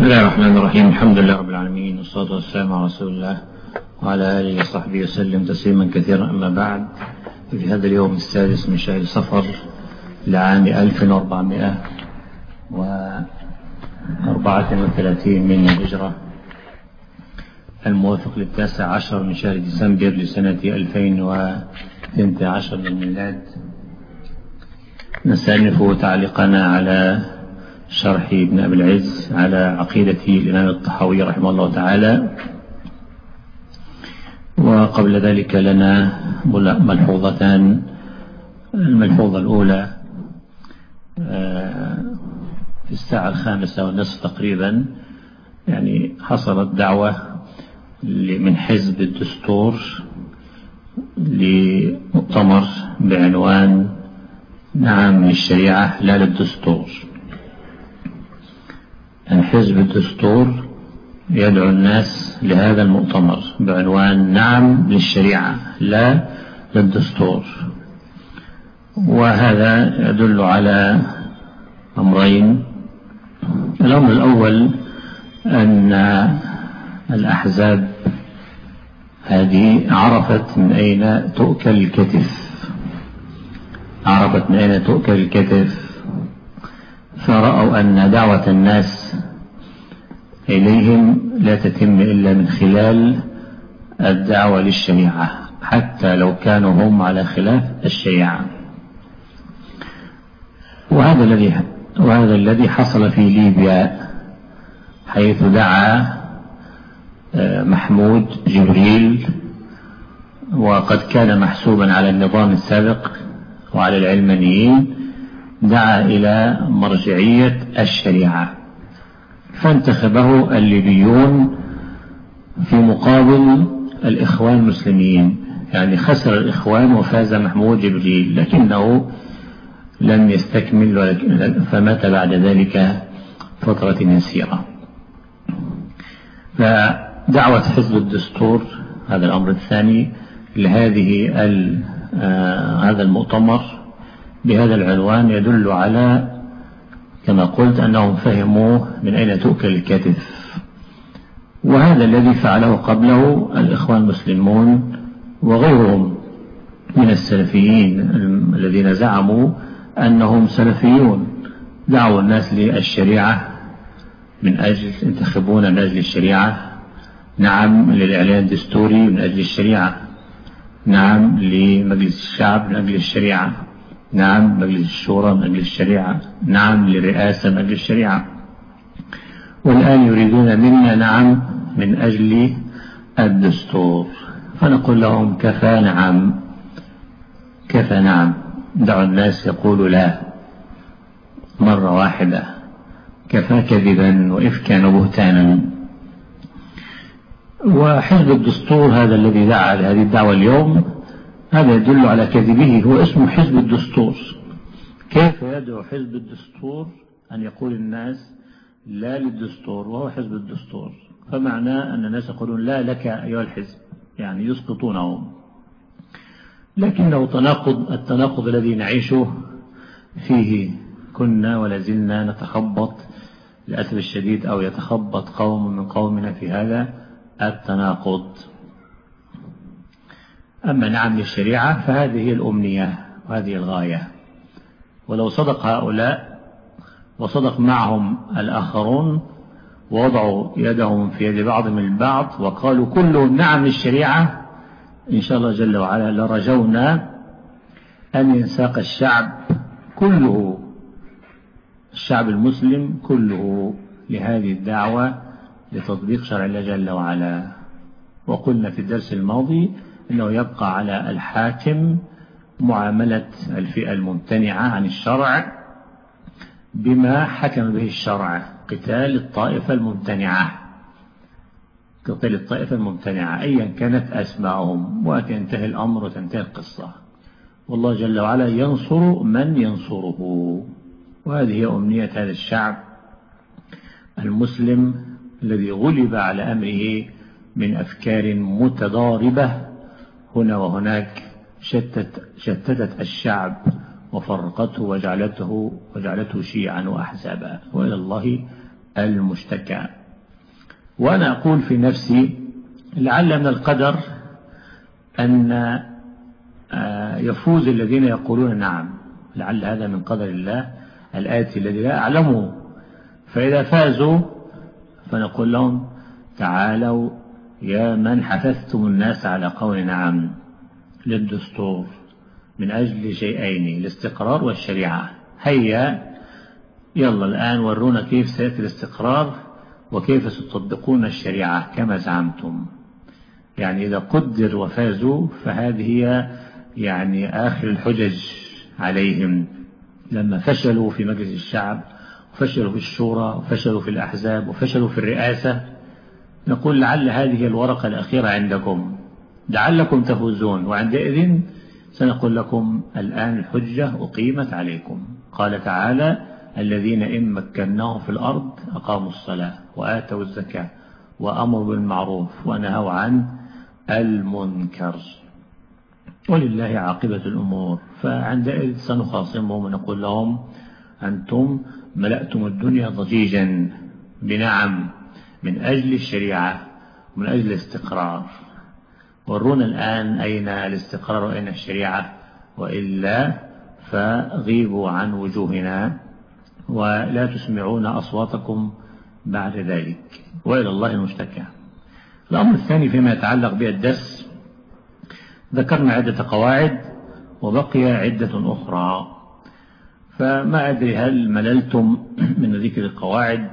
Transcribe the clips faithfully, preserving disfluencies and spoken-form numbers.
بسم الله الرحمن الرحيم. الحمد لله رب العالمين، والصلاة والسلام على رسول الله وعلى آله وصحبه وسلم تسليما كثيرا. أما بعد، في هذا اليوم السادس من شهر صفر لعام ألف وأربعمائة وأربعة وثلاثين من الهجرة، الموافق للتاسع عشر من شهر ديسمبر لسنة ألفين واثني عشر من الميلاد، نستأنف تعليقنا على شرح ابن أبي العز على عقيدة الإمام الطحاوي رحمه الله تعالى. وقبل ذلك لنا ملحوظتان. الملحوظة الأولى، في الساعة الخامسة والنصف تقريبا يعني حصلت دعوة من حزب الدستور لمؤتمر بعنوان نعم للشريعة لا للدستور. يعني حزب الدستور يدعو الناس لهذا المؤتمر بعنوان نعم للشريعة لا للدستور، وهذا يدل على أمرين. الأمر الأول أن الأحزاب هذه عرفت من أين تؤكل الكتف، عرفت من أين تؤكل الكتف فرأوا أن دعوة الناس إليهم لا تتم إلا من خلال الدعوة للشريعة، حتى لو كانوا هم على خلاف الشريعة. وهذا الذي وهذا الذي حصل في ليبيا، حيث دعا محمود جبريل، وقد كان محسوبا على النظام السابق وعلى العلمانيين، دعا إلى مرجعية الشريعة، فانتخبه الليبيون في مقابل الإخوان المسلمين. يعني خسر الإخوان وفاز محمود جبريل، لكنه لم يستكمل فمات بعد ذلك فترة يسيرة. فدعوة حزب الدستور، هذا الأمر الثاني، لهذه هذا المؤتمر بهذا العنوان يدل على كما قلت أنهم فهموا من أين تؤكل الكتف. وهذا الذي فعله قبله الإخوان المسلمون وغيرهم من السلفيين الذين زعموا أنهم سلفيون، دعوا الناس للشريعة من أجل انتخبون من أجل الشريعة، نعم للإعلان الدستوري من أجل الشريعة، نعم لمجلس الشعب من أجل الشريعة، نعم مجلس الشورى من أجل الشريعة، نعم للرئاسة من أجل الشريعة. والآن يريدون منا نعم من أجل الدستور. فنقول لهم كفى نعم، كفى نعم، دعوا الناس يقولوا لا مرة واحدة، كفى كذبا وإفكا وبهتانا. وحزب الدستور هذا الذي دعا لهذه الدعوة اليوم، هذا يدل على كذبه. هو اسمه حزب الدستور. كيف يدعو حزب الدستور أن يقول الناس لا للدستور وهو حزب الدستور؟ فمعناه أن الناس يقولون لا لك أيها الحزب، يعني يسقطونه. لكنه تناقض، التناقض الذي نعيشه فيه كنا ولازلنا نتخبط للأسف الشديد، أو يتخبط قوم من قومنا في هذا التناقض. أما نعم للشريعة فهذه الأمنية وهذه الغاية. ولو صدق هؤلاء وصدق معهم الآخرون ووضعوا يدهم في يد بعض من البعض وقالوا كلهم نعم للشريعة، إن شاء الله جل وعلا لرجونا أن ينساق الشعب كله، الشعب المسلم كله، لهذه الدعوة لتطبيق شرع الله جل وعلا. وقلنا في الدرس الماضي أنه يبقى على الحاكم معاملة الفئة الممتنعة عن الشرع بما حكم به الشرع، قتال الطائفة الممتنعة، قتال الطائفة الممتنعة أيا كانت أسماءهم، وتنتهي الأمر وتنتهي القصة. والله جل وعلا ينصر من ينصره. وهذه هي أمنية هذا الشعب المسلم الذي غلب على أمره من أفكار متضاربة هنا وهناك، شتت شتتت الشعب وفرقته وجعلته وجعلته شيعا وأحزابا، وإلى الله المشتكى. وأنا أقول في نفسي لعل من القدر أن يفوز الذين يقولون نعم، لعل هذا من قدر الله الآتي الذي لا أعلمه. فإذا فازوا فنقول لهم تعالوا يا من حثثتم الناس على قول نعم للدستور من أجل شيئين، الاستقرار والشريعة، هيا يلا الآن ورونا كيف سيأتي الاستقرار وكيف ستطبقون الشريعة كما زعمتم. يعني إذا قدر وفازوا فهذه هي يعني آخر الحجج عليهم، لما فشلوا في مجلس الشعب وفشلوا في الشورى وفشلوا في الأحزاب وفشلوا في الرئاسة، نقول لعل هذه الورقة الأخيرة عندكم لعلكم تفوزون، وعندئذ سنقول لكم الآن الحجة أقيمت عليكم. قال تعالى الذين إن مكناهم في الأرض أقاموا الصلاة وآتوا الزكاة وأمروا بالمعروف ونهوا عن المنكر ولله عاقبة الأمور. فعندئذ سنخاصمهم ونقول لهم أنتم ملأتم الدنيا ضجيجا بنعم من أجل الشريعة ومن أجل الاستقرار، ورونا الآن أين الاستقرار وأين الشريعة، وإلا فغيبوا عن وجوهنا ولا تسمعون أصواتكم بعد ذلك، وإلى الله المشتكى. الأمر الثاني فيما يتعلق بالدرس، ذكرنا عدة قواعد وبقي عدة أخرى، فما أدري هل مللتم من ذكر القواعد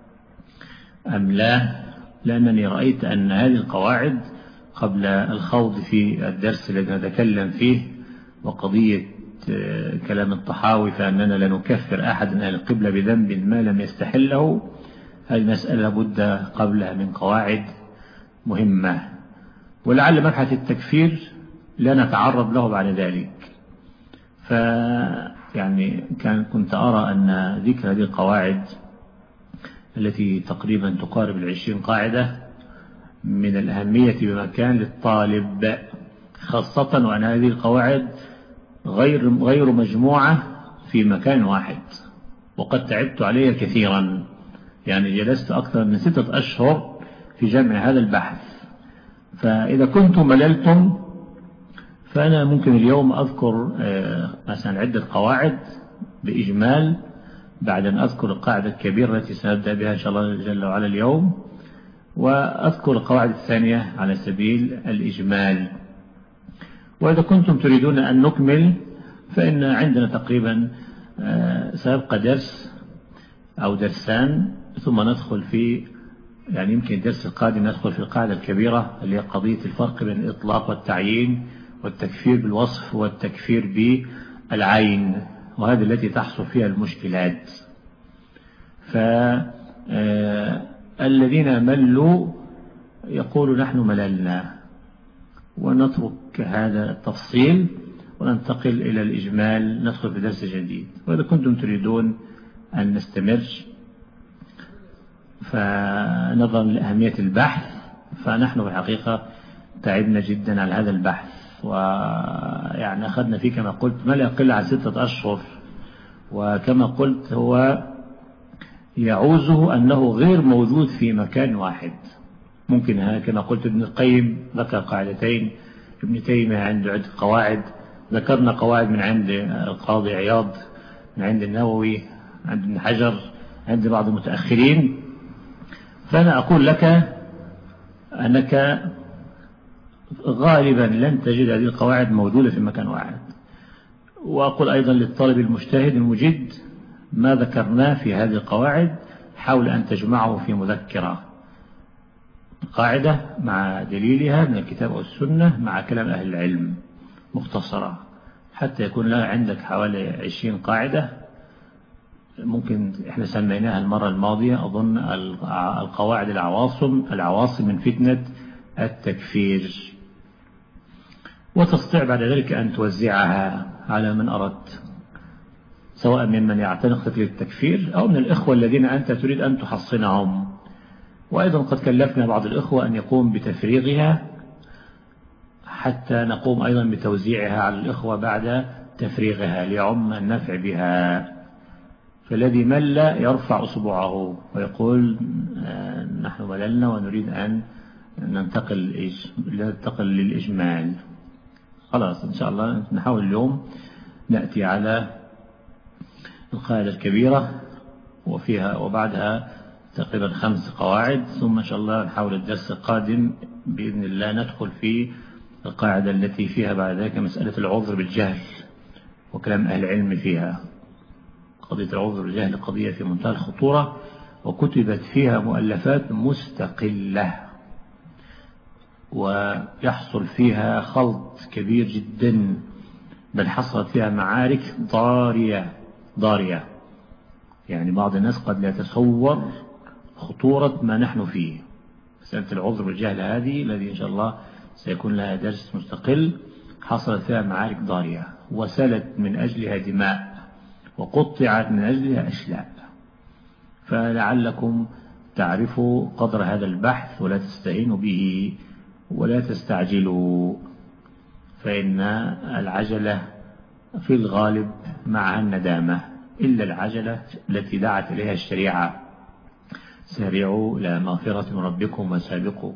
أم لا، لأنني رأيت أن هذه القواعد قبل الخوض في الدرس الذي نتكلم فيه وقضية كلام الطحاوي فأننا لا نكفر أحد من أهل القبلة بذنب ما لم يستحله، هذه مسألة بد قبلها من قواعد مهمة، ولعل مبحث التكفير لا نتعرض له بعد ذلك. فيعني كان كنت أرى أن ذكر هذه القواعد التي تقريبا تقارب العشرين قاعدة من الأهمية بمكان للطالب، خاصة وأن هذه القواعد غير غير مجموعة في مكان واحد، وقد تعبت عليها كثيرا، يعني جلست أكثر من ستة أشهر في جمع هذا البحث. فإذا كنتم مللتم فأنا ممكن اليوم أذكر مثلا عدة قواعد بإجمال بعد أن أذكر القاعدة الكبيرة التي سنبدأ بها إن شاء الله جل وعلا اليوم، وأذكر القواعد الثانية على سبيل الإجمال. وإذا كنتم تريدون أن نكمل فإن عندنا تقريبا سيبقى درس أو درسان ثم ندخل في يعني يمكن الدرس القادم ندخل في القاعدة الكبيرة اللي هي قضية الفرق بين الإطلاق والتعيين والتكفير بالوصف والتكفير بالعين، وهذه التي تحصل فيها المشكلات. فالذين ملوا يقولوا نحن مللنا، ونترك هذا التفصيل وننتقل إلى الإجمال ندخل في درس جديد. وإذا كنتم تريدون أن نستمر فنظرا لأهمية البحث فنحن بالحقيقة تعبنا جدا على هذا البحث، ويعني أخذنا فيه كما قلت ما لا يقل عن ستة أشهر، وكما قلت هو يعوزه أنه غير موجود في مكان واحد. ممكن كما قلت ابن القيم ذكر قاعدتين، ابن تيمية عنده عدة قواعد، ذكرنا قواعد من عند القاضي عياض، من عند النووي، عند ابن حجر، عند بعض المتأخرين. فأنا أقول لك أنك غالبا لن تجد هذه القواعد موجودة في مكان واحد. وأقول أيضا للطالب المجتهد المجد ما ذكرناه في هذه القواعد حاول أن تجمعه في مذكرة، قاعدة مع دليلها من الكتاب والسنة مع كلام أهل العلم مختصرة، حتى يكون لها عندك حوالي عشرين قاعدة. ممكن احنا سميناها المرة الماضية أظن القواعد العواصم العواصم من فتنة التكفير، وتستطيع بعد ذلك أن توزعها على من أردت، سواء ممن يعتنق فكرة التكفير أو من الإخوة الذين أنت تريد أن تحصنهم. وأيضا قد كلفنا بعض الإخوة أن يقوم بتفريغها حتى نقوم أيضا بتوزيعها على الإخوة بعد تفريغها ليعم النفع بها. فالذي مل يرفع أصبعه ويقول نحن مللنا ونريد أن ننتقل ننتقل للإجمال. خلاص إن شاء الله نحاول اليوم نأتي على القاعدة الكبيرة وفيها وبعدها تقريبا خمس قواعد، ثم إن شاء الله نحاول الدرس القادم بإذن الله ندخل في القاعدة التي فيها بعد ذلك مسألة العذر بالجهل وكلام أهل العلم فيها. قضية العذر بالجهل قضية في منتهى الخطورة، وكتبت فيها مؤلفات مستقلة ويحصل فيها خلط كبير جدا، بل حصلت فيها معارك ضارية ضارية. يعني بعض الناس قد لا يتصور خطورة ما نحن فيه. مسألة العذر بالجهل هذه الذي إن شاء الله سيكون لها درس مستقل، حصلت فيها معارك ضارية وسلت من أجلها دماء وقطعت من أجلها أشلاء. فلعلكم تعرفوا قدر هذا البحث ولا تستهينوا به ولا تستعجلوا، فإن العجلة في الغالب معها الندامة، إلا العجلة التي دعت إليها الشريعة. سارعوا إلى مغفرة من ربكم وسابقوا.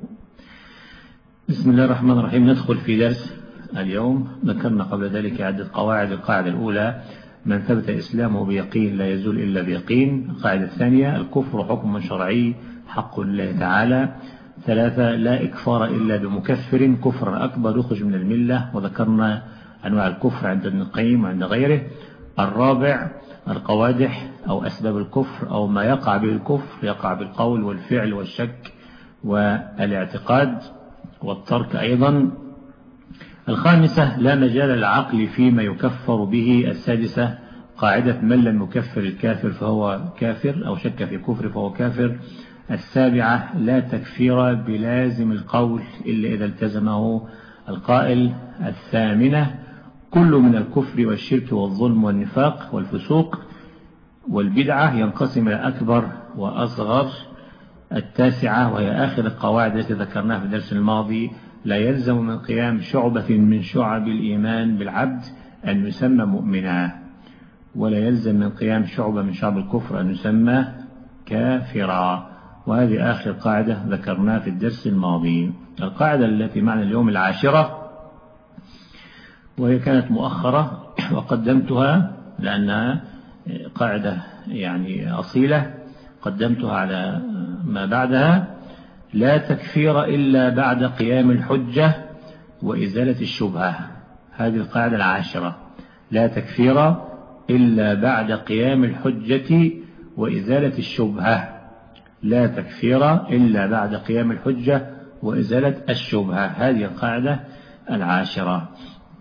بسم الله الرحمن الرحيم. ندخل في درس اليوم. ذكرنا قبل ذلك عدة قواعد. القاعدة الأولى: من ثبت إسلامه بيقين لا يزول إلا بيقين. القاعدة الثانية: الكفر حكم شرعي حق الله تعالى. ثلاثة: لا إكفار إلا بمكفر، كفر أكبر يخرج من الملة، وذكرنا أنواع الكفر عند ابن القيم وعند غيره. الرابع: القوادح أو أسباب الكفر أو ما يقع به الكفر، يقع بالقول والفعل والشك والاعتقاد والترك أيضا. الخامسة: لا مجال العقل فيما يكفر به. السادسة: قاعدة من لم يكفر الكافر فهو كافر أو شك في كفر فهو كافر. السابعة: لا تكفير بلازم القول إلا إذا التزمه القائل. الثامنة: كل من الكفر والشرك والظلم والنفاق والفسوق والبدعة ينقسم إلى أكبر وأصغر. التاسعة وهي آخر القواعد التي ذكرناها في الدرس الماضي: لا يلزم من قيام شعبة من شعب الإيمان بالعبد أن يسمى مؤمنا، ولا يلزم من قيام شعبة من شعب الكفر أن يسمى كافرا. وهذه آخر قاعدة ذكرناها في الدرس الماضي. القاعدة التي معنا اليوم العاشرة، وهي كانت مؤخرة وقدمتها لأنها قاعدة يعني أصيلة، قدمتها على ما بعدها: لا تكفير إلا بعد قيام الحجة وإزالة الشبهة. هذه القاعدة العاشرة: لا تكفير إلا بعد قيام الحجة وإزالة الشبهة. لا تكفير إلا بعد قيام الحجة وإزالة الشبهة. هذه القاعدة العاشرة.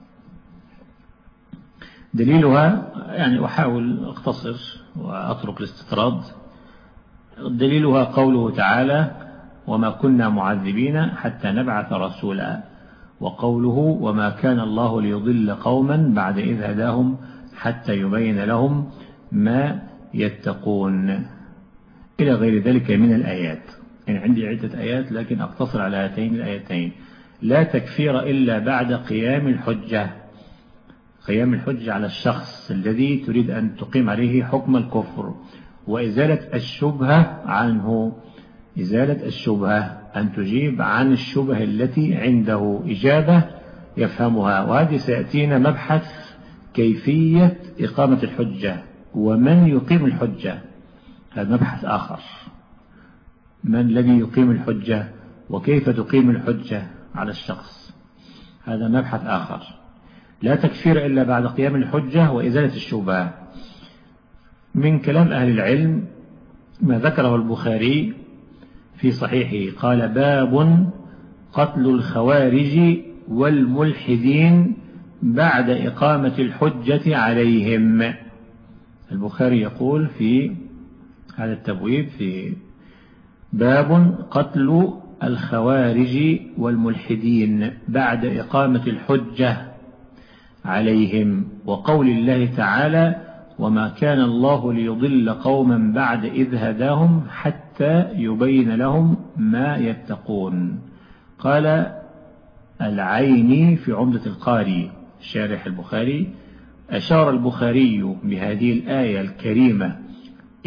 دليلها يعني أحاول أختصر وأترك الاستطراد. دليلها قوله تعالى: وما كنا معذبين حتى نبعث رسولا، وقوله: وما كان الله ليضل قوما بعد إذ هداهم حتى يبين لهم ما يتقون، إلى غير ذلك من الآيات. يعني عندي عدة آيات لكن أقتصر على هاتين الآيتين: لا تكفير إلا بعد قيام الحجة، قيام الحجة على الشخص الذي تريد أن تقيم عليه حكم الكفر، وإزالة الشبهة عنه. إزالة الشبهة أن تجيب عن الشبهة التي عنده إجابة يفهمها. وهذه سيأتينا مبحث كيفية إقامة الحجة ومن يقيم الحجة، هذا مبحث آخر. من الذي يقيم الحجة وكيف تقيم الحجة على الشخص، هذا مبحث آخر. لا تكفير إلا بعد قيام الحجة وإزالة الشبهة. من كلام أهل العلم ما ذكره البخاري في صحيحه، قال: باب قتل الخوارج والملحدين بعد إقامة الحجة عليهم. البخاري يقول في هذا التبويب في باب قتل الخوارج والملحدين بعد إقامة الحجة عليهم، وقول الله تعالى: وما كان الله ليضل قوما بعد إذ هداهم حتى يبين لهم ما يتقون. قال العيني في عمدة القاري شارح البخاري: أشار البخاري بهذه الآية الكريمة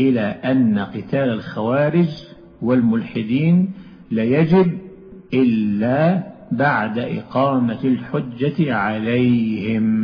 إلى أن قتال الخوارج والملحدين لا يجب إلا بعد إقامة الحجة عليهم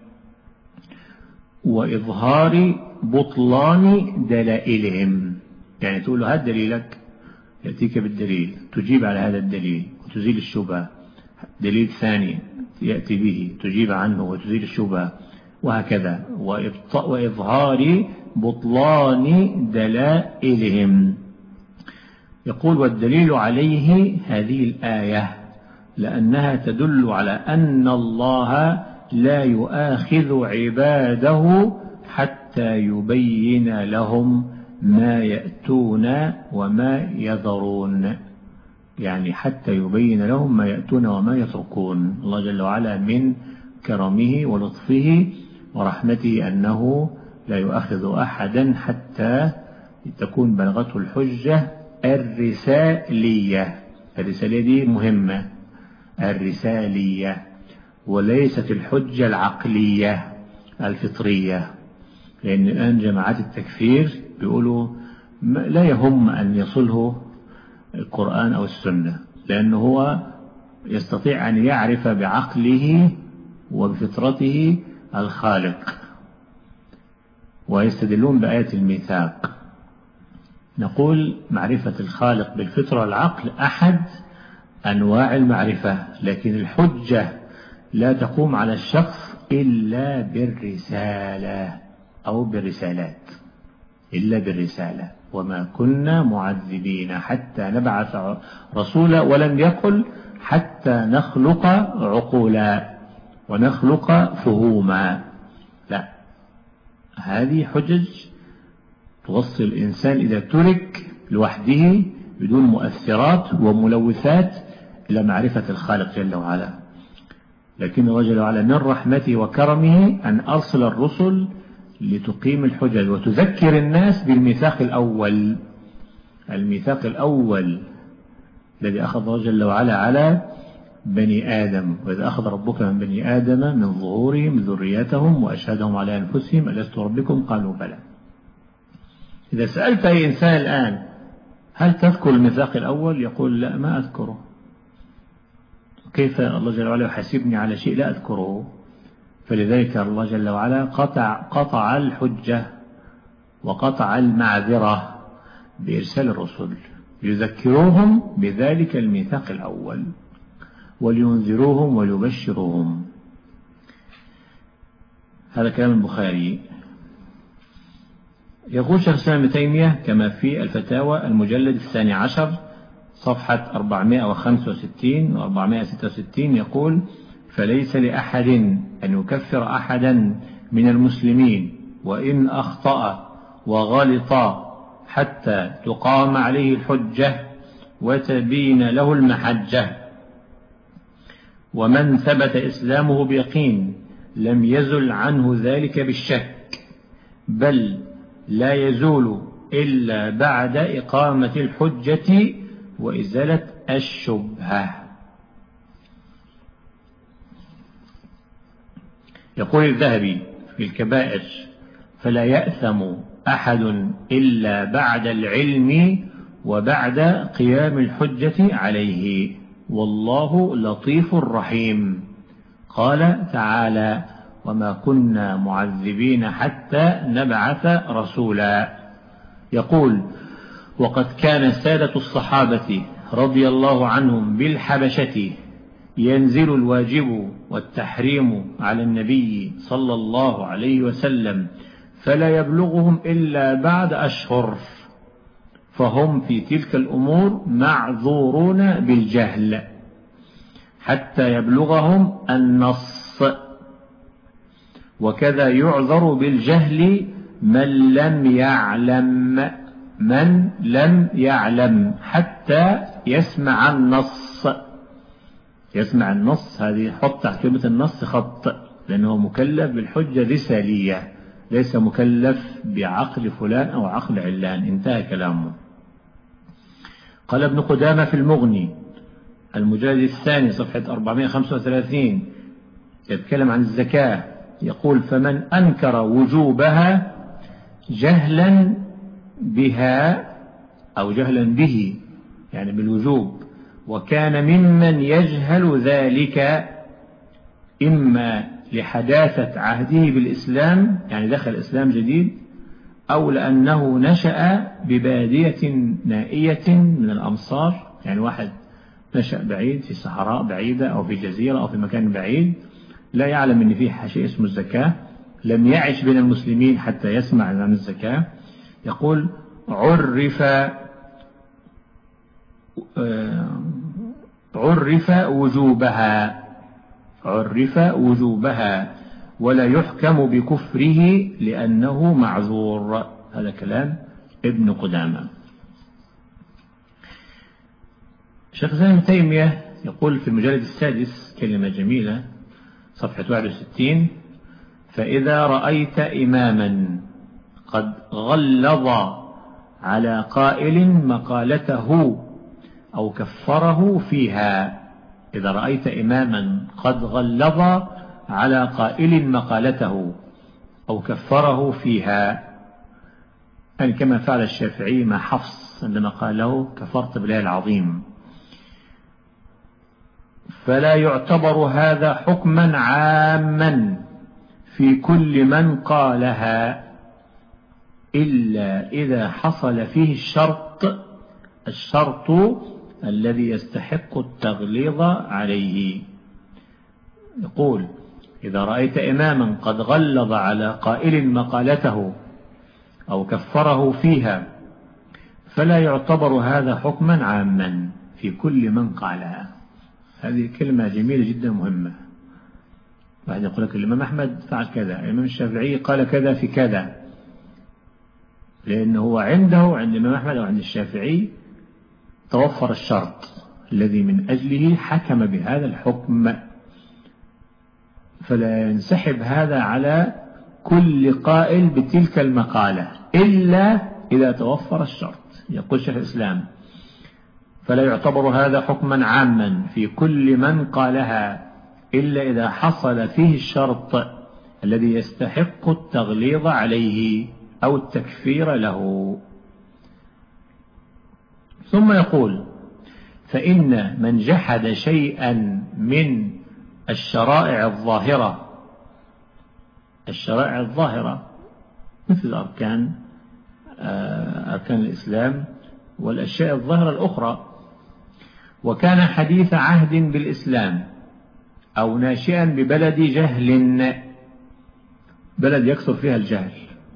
وإظهار بطلان دلائلهم. يعني تقول له هذا دليلك، يأتيك بالدليل، تجيب على هذا الدليل وتزيل الشبهة. دليل ثاني يأتي به تجيب عنه وتزيل الشبهة، وهكذا. وإظهار بطلان دلائلهم. يقول والدليل عليه هذه الآية، لأنها تدل على أن الله لا يؤاخذ عباده حتى يبين لهم ما يأتون وما يذرون. يعني حتى يبين لهم ما يأتون وما يتركون. الله جل وعلا من كرمه ولطفه ورحمته أنه لا يؤاخذ أحدا حتى تكون بلغته الحجة الرسالية. الرسالية دي مهمة، الرسالية، وليست الحجة العقلية الفطرية. لأن الآن جماعات التكفير بيقولوا لا يهم أن يصله القرآن أو السنة، لأنه هو يستطيع أن يعرف بعقله وبفطرته الخالق، ويستدلون بآية الميثاق. نقول معرفة الخالق بالفطرة والعقل أحد أنواع المعرفة، لكن الحجة لا تقوم على الشخص إلا بالرسالة أو بالرسالات، إلا بالرسالة. وما كنا معذبين حتى نبعث رسولا، ولم يقل حتى نخلق عقولا ونخلق فهوما. لا، هذه حجج توصل الإنسان إذا ترك لوحده بدون مؤثرات وملوثات إلى معرفة الخالق جل وعلا. لكن الله جل وعلا من رحمته وكرمه أن أرسل الرسل لتقيم الحجج وتذكر الناس بالميثاق الأول، الميثاق الأول الذي أخذ الله جل وعلا على بني آدم. وإذا أخذ ربك من بني آدم من ظهورهم ذريتهم وأشهدهم على أنفسهم ألست ربكم قالوا بلى. إذا سألت أي إنسان الآن هل تذكر الميثاق الأول؟ يقول لا، ما أذكره. كيف الله جل وعلا يحاسبني على شيء لا أذكره؟ فلذلك الله جل وعلا قطع, قطع الحجة وقطع المعذرة بإرسال الرسل يذكروهم بذلك الميثاق الأول ولينذروهم ويبشروهم. هذا كلام البخاري. يقول شيخ الإسلام ابن تيمية كما في الفتاوى المجلد الثاني عشر صفحة أربعمائة وخمسة وستين و أربعمائة وستة وستين، يقول فليس لأحد أن يكفر أحدا من المسلمين وإن أخطأ وغلط حتى تقام عليه الحجة وتبين له المحجة. ومن ثبت إسلامه بيقين لم يزل عنه ذلك بالشك، بل لا يزول إلا بعد إقامة الحجة وإزالة الشبهة. يقول الذهبي في الكبائر فلا يأثم أحد إلا بعد العلم وبعد قيام الحجة عليه، والله لطيف رحيم. قال تعالى وما كنا معذبين حتى نبعث رسولا. يقول وقد كان السادة الصحابة رضي الله عنهم بالحبشة ينزل الواجب والتحريم على النبي صلى الله عليه وسلم فلا يبلغهم إلا بعد أشهر، فهم في تلك الأمور معذورون بالجهل حتى يبلغهم النص، وكذا يعذر بالجهل من لم يعلم من لم يعلم حتى يسمع النص. يسمع النص هذه حط تحت كلمة النص خط، لأنه مكلف بالحجة الرسالية، ليس مكلف بعقل فلان أو عقل علان. انتهى كلامه. قال ابن قدامة في المغني المجلد الثاني صفحة أربعمائة وخمسة وثلاثين يتكلم عن الزكاة، يقول فمن أنكر وجوبها جهلا بها أو جهلا به يعني بالوجوب، وكان ممن يجهل ذلك إما لحداثة عهده بالإسلام يعني دخل الإسلام جديد، أو لأنه نشأ ببادية نائية من الأمصار، يعني واحد نشأ بعيد في صحراء بعيدة أو في جزيرة أو في مكان بعيد لا يعلم أن فيه شيء اسمه الزكاة، لم يعش بين المسلمين حتى يسمع عن الزكاة. يقول عرف عرف وجوبها عرف وجوبها ولا يحكم بكفره لأنه معذور. هذا كلام ابن قدامة. شيخ الإسلام ابن تيمية يقول في المجلد السادس كلمة جميلة صفحة واحد وستين: فإذا رأيت إماما قد غلظ على قائل مقالته أو كفره فيها. إذا رأيت إماما قد غلظ على قائل مقالته أو كفره فيها، يعني كما فعل الشافعي مع حفص عندما قال له كفرت بالله العظيم، فلا يعتبر هذا حكما عاما في كل من قالها إلا إذا حصل فيه الشرط الشرط الذي يستحق التغليظ عليه. يقول إذا رأيت إماما قد غلظ على قائل مقالته أو كفره فيها فلا يعتبر هذا حكما عاما في كل من قالها. هذه كلمة جميلة جدا مهمة. واحد يقول لك الإمام أحمد فعل كذا، الإمام الشافعي قال كذا في كذا، لأنه هو عنده عند الإمام أحمد أو عند الشافعي توفر الشرط الذي من أجله حكم بهذا الحكم، فلا ينسحب هذا على كل قائل بتلك المقالة إلا إذا توفر الشرط. يقول شيخ الإسلام فلا يعتبر هذا حكما عاما في كل من قالها إلا إذا حصل فيه الشرط الذي يستحق التغليظ عليه أو التكفير له. ثم يقول فإن من جحد شيئا من الشرائع الظاهرة الشرائع الظاهرة مثل أركان أركان الإسلام والأشياء الظاهرة الأخرى، وكان حديث عهد بالإسلام أو ناشئا ببلد جهل، بلد يكثر فيها الجهل،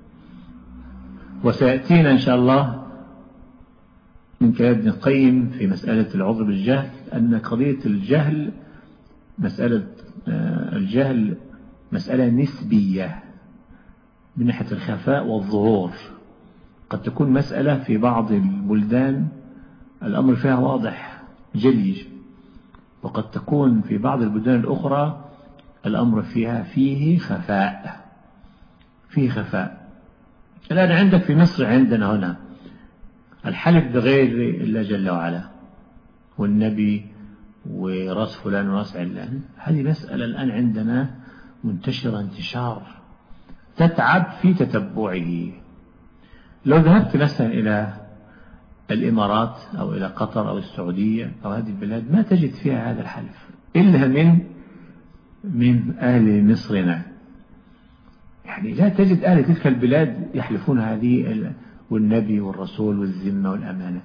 وسيأتينا إن شاء الله من كلام ابن القيم في مسألة العذر بالجهل أن قضية الجهل مسألة الجهل مسألة نسبية من ناحية الخفاء والظهور. قد تكون مسألة في بعض البلدان الأمر فيها واضح جلي، وقد تكون في بعض البلدان الأخرى الأمر فيها فيه خفاء فيه خفاء. الآن عندك في مصر عندنا هنا الحلف بغير الله جل وعلا والنبي وراس فلان وراس علان، هذه مسألة الآن عندنا منتشرة انتشار تتعب في تتبعه. لو ذهبت مثلا إلى الإمارات أو إلى قطر أو السعودية أو هذه البلاد ما تجد فيها هذا الحلف إلا من من أهل مصرنا، يعني لا تجد أهل تلك البلاد يحلفون هذه والنبي والرسول والذمة والأمانة.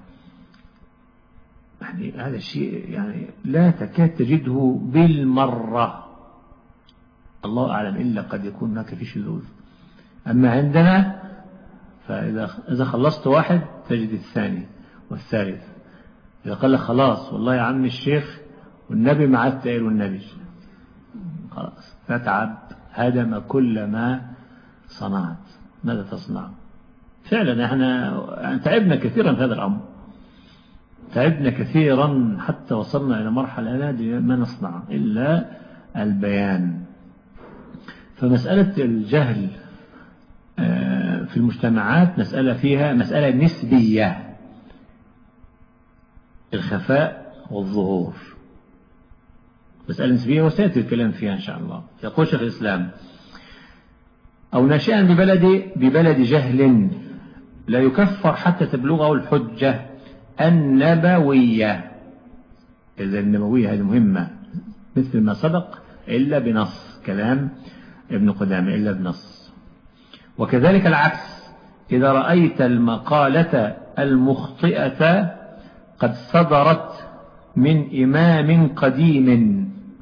يعني هذا الشيء يعني لا تكاد تجده بالمرة، الله أعلم إلا قد يكون هناك في شذوذ. أما عندنا فإذا إذا خلصت واحد تجد الثاني والثالث. إذا قال لك خلاص والله يا عم الشيخ والنبي مع التائل والنبي، خلاص تتعب هدم كل ما صنعت. ماذا تصنع؟ فعلا احنا تعبنا كثيرا في هذا الأمر، تعبنا كثيرا حتى وصلنا إلى مرحلة لا ما نصنع إلا البيان. فمسألة الجهل في المجتمعات مسألة فيها مسألة نسبية، الخفاء والظهور مسألة نسبية وسيأتي الكلام فيها إن شاء الله. يقول شيخ الإسلام أو ناشئا ببلد ببلد جهل لا يكفر حتى تبلغه الحجة النبوية. إذا النبوية هذه مهمة مثل ما سبق، إلا بنص كلام ابن قدامة، إلا بنص. وكذلك العكس، إذا رأيت المقالة المخطئة قد صدرت من إمام قديم،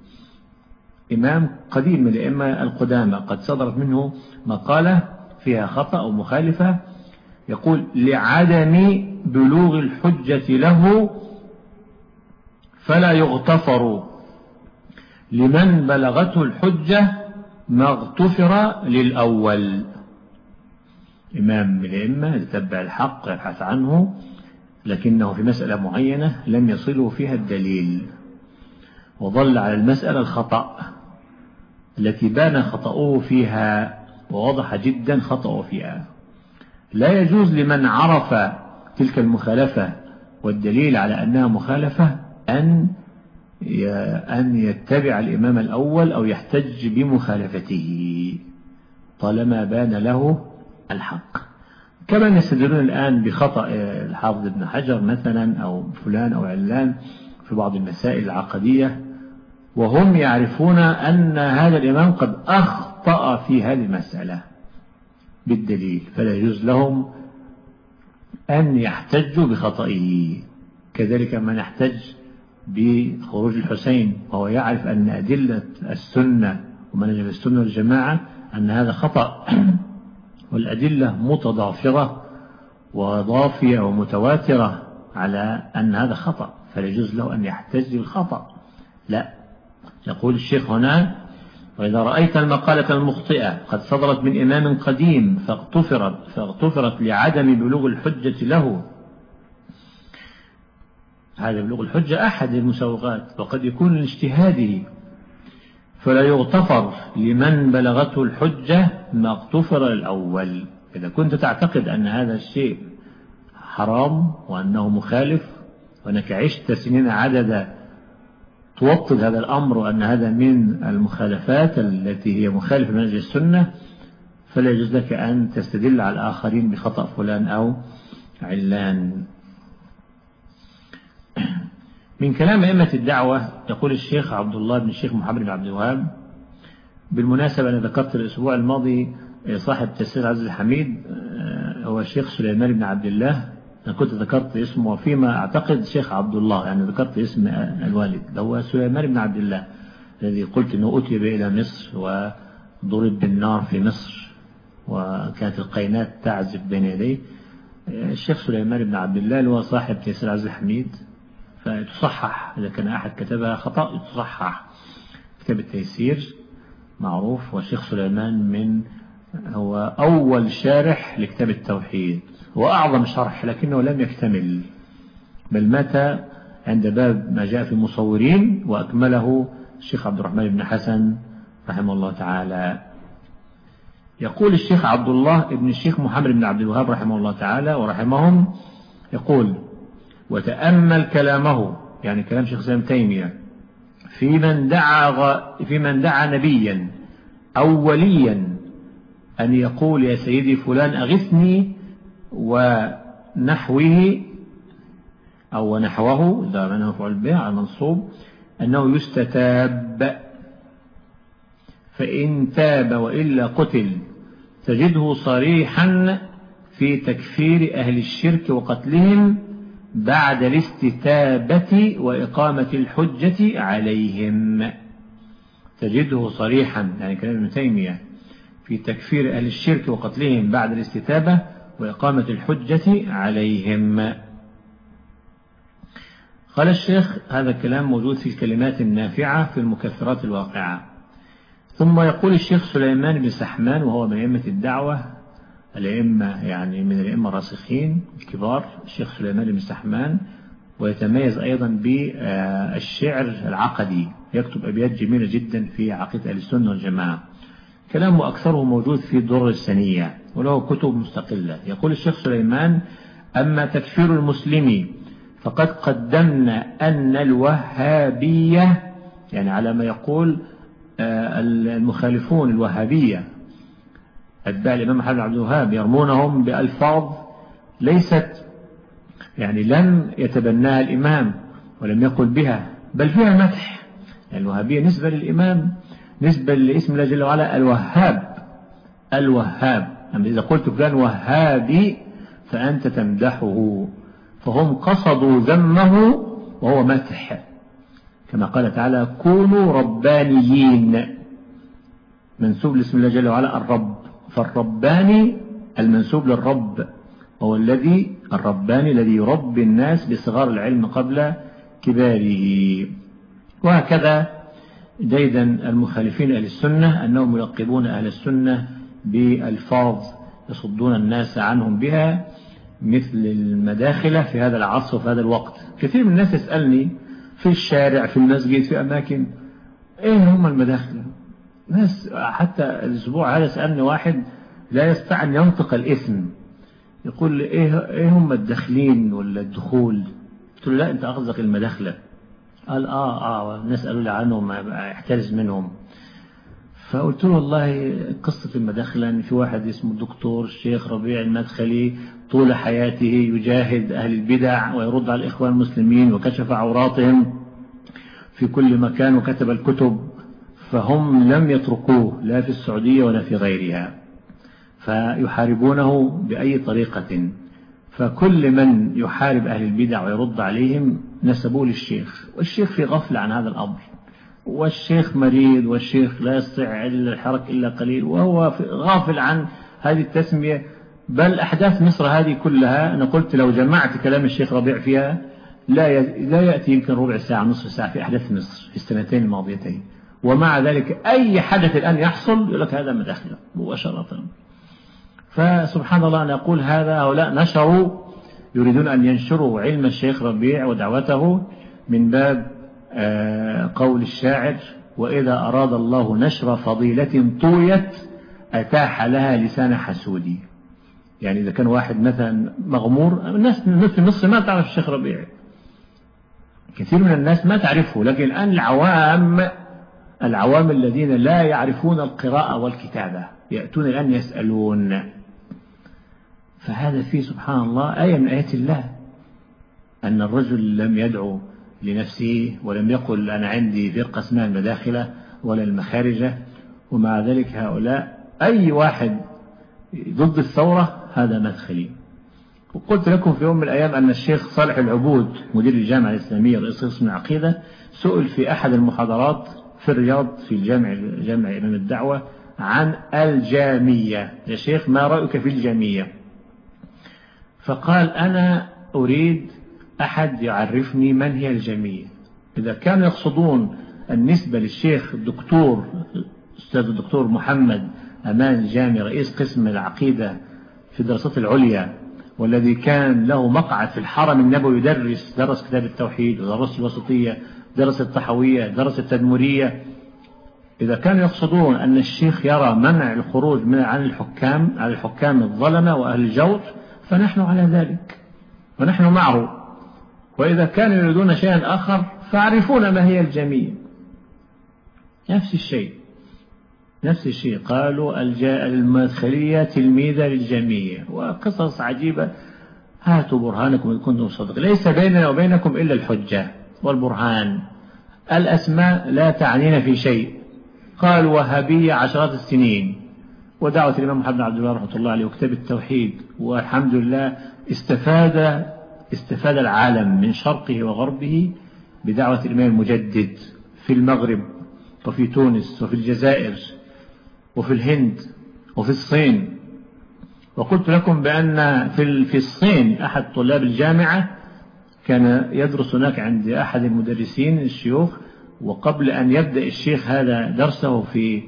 إمام قديم من الأئمة القدامى قد صدرت منه مقالة فيها خطأ أو مخالفة، يقول لعدم بلوغ الحجة له فلا يغتفر لمن بلغته الحجة ما اغتفر للأول. إمام من الأئمة يتبع الحق يبحث عنه، لكنه في مسألة معينة لم يصله فيها الدليل، وظل على المسألة الخطأ التي بان خطأه فيها ووضح جدا خطأه فيها. لا يجوز لمن عرف تلك المخالفة والدليل على أنها مخالفة أن أن يتبع الإمام الأول أو يحتج بمخالفته طالما بان له الحق. كما يستدلون الآن بخطأ الحافظ ابن حجر مثلا أو فلان أو علان في بعض المسائل العقدية، وهم يعرفون أن هذا الإمام قد أخطأ في هذه المسألة بالدليل، فلا يجوز لهم أن يحتجوا بخطئه. كذلك من يحتج بخروج الحسين وهو يعرف أن أدلة السنة ومنهج السنة والجماعة أن هذا خطأ، والأدلة متضافرة وضافية ومتواترة على أن هذا خطأ، فلا يجوز له أن يحتج بالخطأ. لا، يقول الشيخ هنا: وإذا رأيت المقالة المخطئة قد صدرت من إمام قديم فاغتفرت, فاغتفرت لعدم بلوغ الحجة له. هذا بلوغ الحجة أحد المسوغات، وقد يكون الاجتهادي، فلا يغتفر لمن بلغته الحجة ما اغتفر الأول. إذا كنت تعتقد أن هذا الشيء حرام وأنه مخالف، وأنك عشت سنين عددا توطد هذا الأمر وأن هذا من المخالفات التي هي مخالفة لمنهج السنة، فلا يجوز لك أن تستدل على الآخرين بخطأ فلان أو علان. من كلام أئمة الدعوة يقول الشيخ عبد الله بن الشيخ محمد بن عبد الوهاب. بالمناسبة أنا ذكرت الأسبوع الماضي صاحب تفسير عزيز الحميد هو الشيخ سليمان بن عبد الله. أنا كنت ذكرت اسمه، فيما أعتقد شيخ عبد الله، يعني ذكرت اسم الوالد، هو سليمان بن عبد الله الذي قلت أنه أتي به إلى مصر وضرب بالنار في مصر وكانت القينات تعزف بين يديه. الشيخ سليمان بن عبد الله اللي هو صاحب تفسير عزيز الحميد، فتصحح إذا كان أحد كتبها خطأ تصحح. كتاب التيسير معروف، والشيخ سليمان من هو أول شارح لكتاب التوحيد وأعظم شرح، لكنه لم يكتمل، بل مات عند باب ما جاء في المصورين، وأكمله الشيخ عبد الرحمن بن حسن رحمه الله تعالى. يقول الشيخ عبد الله ابن الشيخ محمد بن عبد الوهاب رحمه الله تعالى ورحمهم، يقول: وتأمل كلامه، يعني كلام شيخ الإسلام تيمية، في من دعا غ... في من دعا نبيا أو وليا أن يقول يا سيدي فلان أغثني ونحوه أو نحوه، إذا منه فعل به على المنصوب، أنه يستتاب، فإن تاب وإلا قتل. تجده صريحا في تكفير أهل الشرك وقتلهم بعد الاستتابة وإقامة الحجة عليهم. تجده صريحا، يعني كلام ابن تيمية، في تكفير أهل الشرك وقتلهم بعد الاستتابة وإقامة الحجة عليهم. قال الشيخ: هذا الكلام موجود في الكلمات النافعة في المكفرات الواقعة. ثم يقول الشيخ سليمان بن سحمان، وهو من أئمة الدعوة الأئمة، يعني من الأئمة الراسخين الكبار، الشيخ سليمان بن سحمان، ويتميز أيضا بالشعر العقدي، يكتب أبيات جميلة جدا في عقيدة أهل السنة والجماعة. كلامه أكثره موجود في الدر السنية، وله كتب مستقلة. يقول الشيخ سليمان: أما تكفير المسلم فقد قدمنا أن الوهابية، يعني على ما يقول المخالفون الوهابية أتباع الإمام محمد بن عبد الوهاب، يرمونهم بألفاظ ليست يعني لم يتبناها الإمام ولم يقل بها، بل فيها مدح. يعني الوهابية نسبة للإمام، نسبة لاسم الله جل وعلا الوهاب. الوهاب، أما إذا قلت فلان وهابي فأنت تمدحه، فهم قصدوا ذمه وهو مدح، كما قال تعالى كونوا ربانيين، منسوب لاسم الله جل وعلا الرب. فالرباني المنسوب للرب هو الذي الرباني الذي يربي الناس بصغار العلم قبل كباره. وهكذا ديدا المخالفين أهل السنة أنهم يلقبون أهل السنة بألفاظ يصدون الناس عنهم بها، مثل المداخلة في هذا العصر وفي هذا الوقت. كثير من الناس يسألني في الشارع في المسجد في أماكن إيه هم المداخلة. ناس حتى الأسبوع هذا سألني واحد لا يستطيع أن ينطق الاسم، يقول إيه, إيه هم الداخلين ولا الدخول؟ قلت له لا أنت أقصدك المداخلة. قال آه آه الناس قالوا لي عنهم احترز منهم. فقلت له والله قصة المداخلة أن في واحد اسمه الدكتور الشيخ ربيع المدخلي طول حياته يجاهد أهل البدع ويرد على الإخوان المسلمين وكشف عوراتهم في كل مكان وكتب الكتب، فهم لم يتركوه لا في السعودية ولا في غيرها، فيحاربونه بأي طريقة. فكل من يحارب أهل البدع ويرد عليهم نسبوه للشيخ، والشيخ في غفلة عن هذا الأمر، والشيخ مريض، والشيخ لا يستطيع إلا الحركة إلا قليل، وهو غافل عن هذه التسمية. بل أحداث مصر هذه كلها أنا قلت لو جمعت كلام الشيخ ربيع فيها لا لا يأتي يمكن ربع ساعة نصف ساعة في أحداث مصر في السنتين الماضيتين. ومع ذلك أي حدث الآن يحصل يقول لك هذا مداخلة مباشرة. فسبحان الله أنا أقول هذا هؤلاء نشروا يريدون أن ينشروا علم الشيخ ربيع ودعوته من باب قول الشاعر وإذا أراد الله نشر فضيلة طويت أتاح لها لسان حسودي. يعني إذا كان واحد مثلا مغمور، الناس في مصر ما تعرف الشيخ ربيع، كثير من الناس ما تعرفه، لكن الآن العوام العوام الذين لا يعرفون القراءة والكتابة يأتون الآن يسألون. فهذا فيه سبحان الله آية من آيات الله، أن الرجل لم يدعو لنفسه ولم يقل أنا عندي فرقة اسمها المداخلة ولا المخارجة، ومع ذلك هؤلاء أي واحد ضد الثورة هذا مدخلي. وقلت لكم في يوم من الأيام أن الشيخ صالح العبود مدير الجامعة الإسلامية رئيس قسم العقيدة سئل في أحد المحاضرات في الرياض في الجامع جامع إمام الدعوة عن الجامية، يا شيخ ما رأيك في الجامية؟ فقال أنا أريد أحد يعرفني من هي الجامية. إذا كانوا يقصدون النسبة للشيخ الدكتور أستاذ الدكتور محمد أمان الجامي رئيس قسم العقيدة في الدراسات العليا، والذي كان له مقعد في الحرم النبوي يدرس، درس كتاب التوحيد ودرس الوسطية، درس الطحوية، درس التدمرية، إذا كانوا يقصدون أن الشيخ يرى منع الخروج من عن الحكام على الحكام الظلمة وأهل الجور فنحن على ذلك ونحن معه. وإذا كانوا يريدون شيئا آخر فاعرفون ما هي الجميع. نفس الشيء نفس الشيء قالوا المدخلية تلميذة للجميع، وقصص عجيبة. هاتوا برهانكم إن كنتم صادقين، ليس بيننا وبينكم إلا الحجة والبرهان. الأسماء لا تعنينا في شيء. قال وهابية عشرات السنين، ودعوة الإمام محمد عبد الله رحمة الله عليه وكتاب التوحيد، والحمد لله استفاد استفاد العالم من شرقه وغربه بدعوة الإمام المجدد في المغرب وفي تونس وفي الجزائر وفي الهند وفي الصين. وقلت لكم بأن في الصين أحد طلاب الجامعة كان يدرس هناك عند أحد المدرسين الشيوخ، وقبل أن يبدأ الشيخ هذا درسه في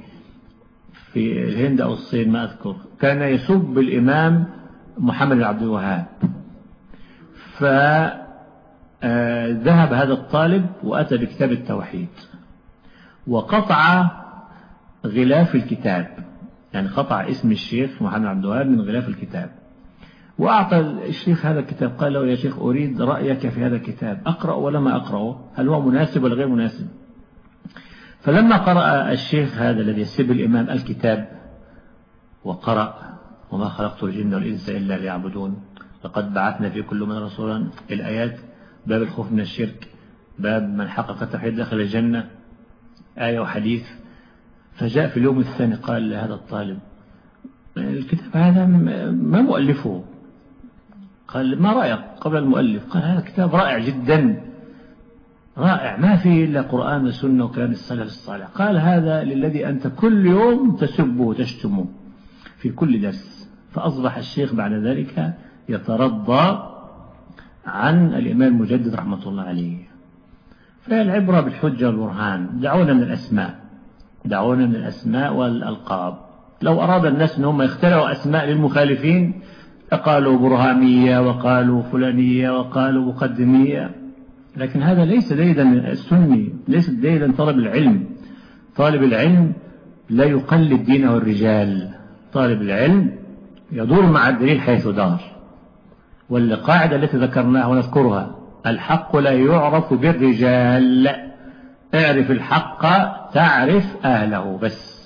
في الهند أو الصين ما أذكر، كان يسب الإمام محمد بن عبد الوهاب. فذهب هذا الطالب وأتى بكتاب التوحيد وقطع غلاف الكتاب، يعني قطع اسم الشيخ محمد بن عبد الوهاب من غلاف الكتاب، وأعطى الشيخ هذا الكتاب. قال له يا شيخ أريد رأيك في هذا الكتاب، أقرأ ولا ما أقرأه، هل هو مناسب ولا غير مناسب؟ فلما قرأ الشيخ هذا الذي يسب الإمام الكتاب وقرأ وما خلقت الجن والإنس إلا ليعبدون، لقد بعثنا في كل من رسولا الآيات، باب الخوف من الشرك، باب من حقق التوحيد دخل الجنة، آية وحديث. فجاء في اليوم الثاني قال لهذا الطالب الكتاب هذا ما مؤلفه؟ قال ما رأيك قبل المؤلف؟ قال هذا كتاب رائع جدا، رائع، ما فيه إلا قرآن وسنة وكلام السلف الصالح. قال هذا للذي أنت كل يوم تسبه وتشتمه في كل درس. فأصبح الشيخ بعد ذلك يترضى عن الإمام المجدد رحمة الله عليه. فالعبرة بالحجة والبرهان. دعونا من الأسماء، دعونا من الأسماء والألقاب. لو أراد الناس أنهم يخترعوا أسماء للمخالفين قالوا برهامية وقالوا فلانية وقالوا مقدمية، لكن هذا ليس ديدا السني، ليس ديدا طالب العلم. طالب العلم لا يقلد دينه الرجال، طالب العلم يدور مع الدليل حيث دار. والقاعدة التي ذكرناها ونذكرها: الحق لا يعرف بالرجال، اعرف الحق تعرف أهله بس.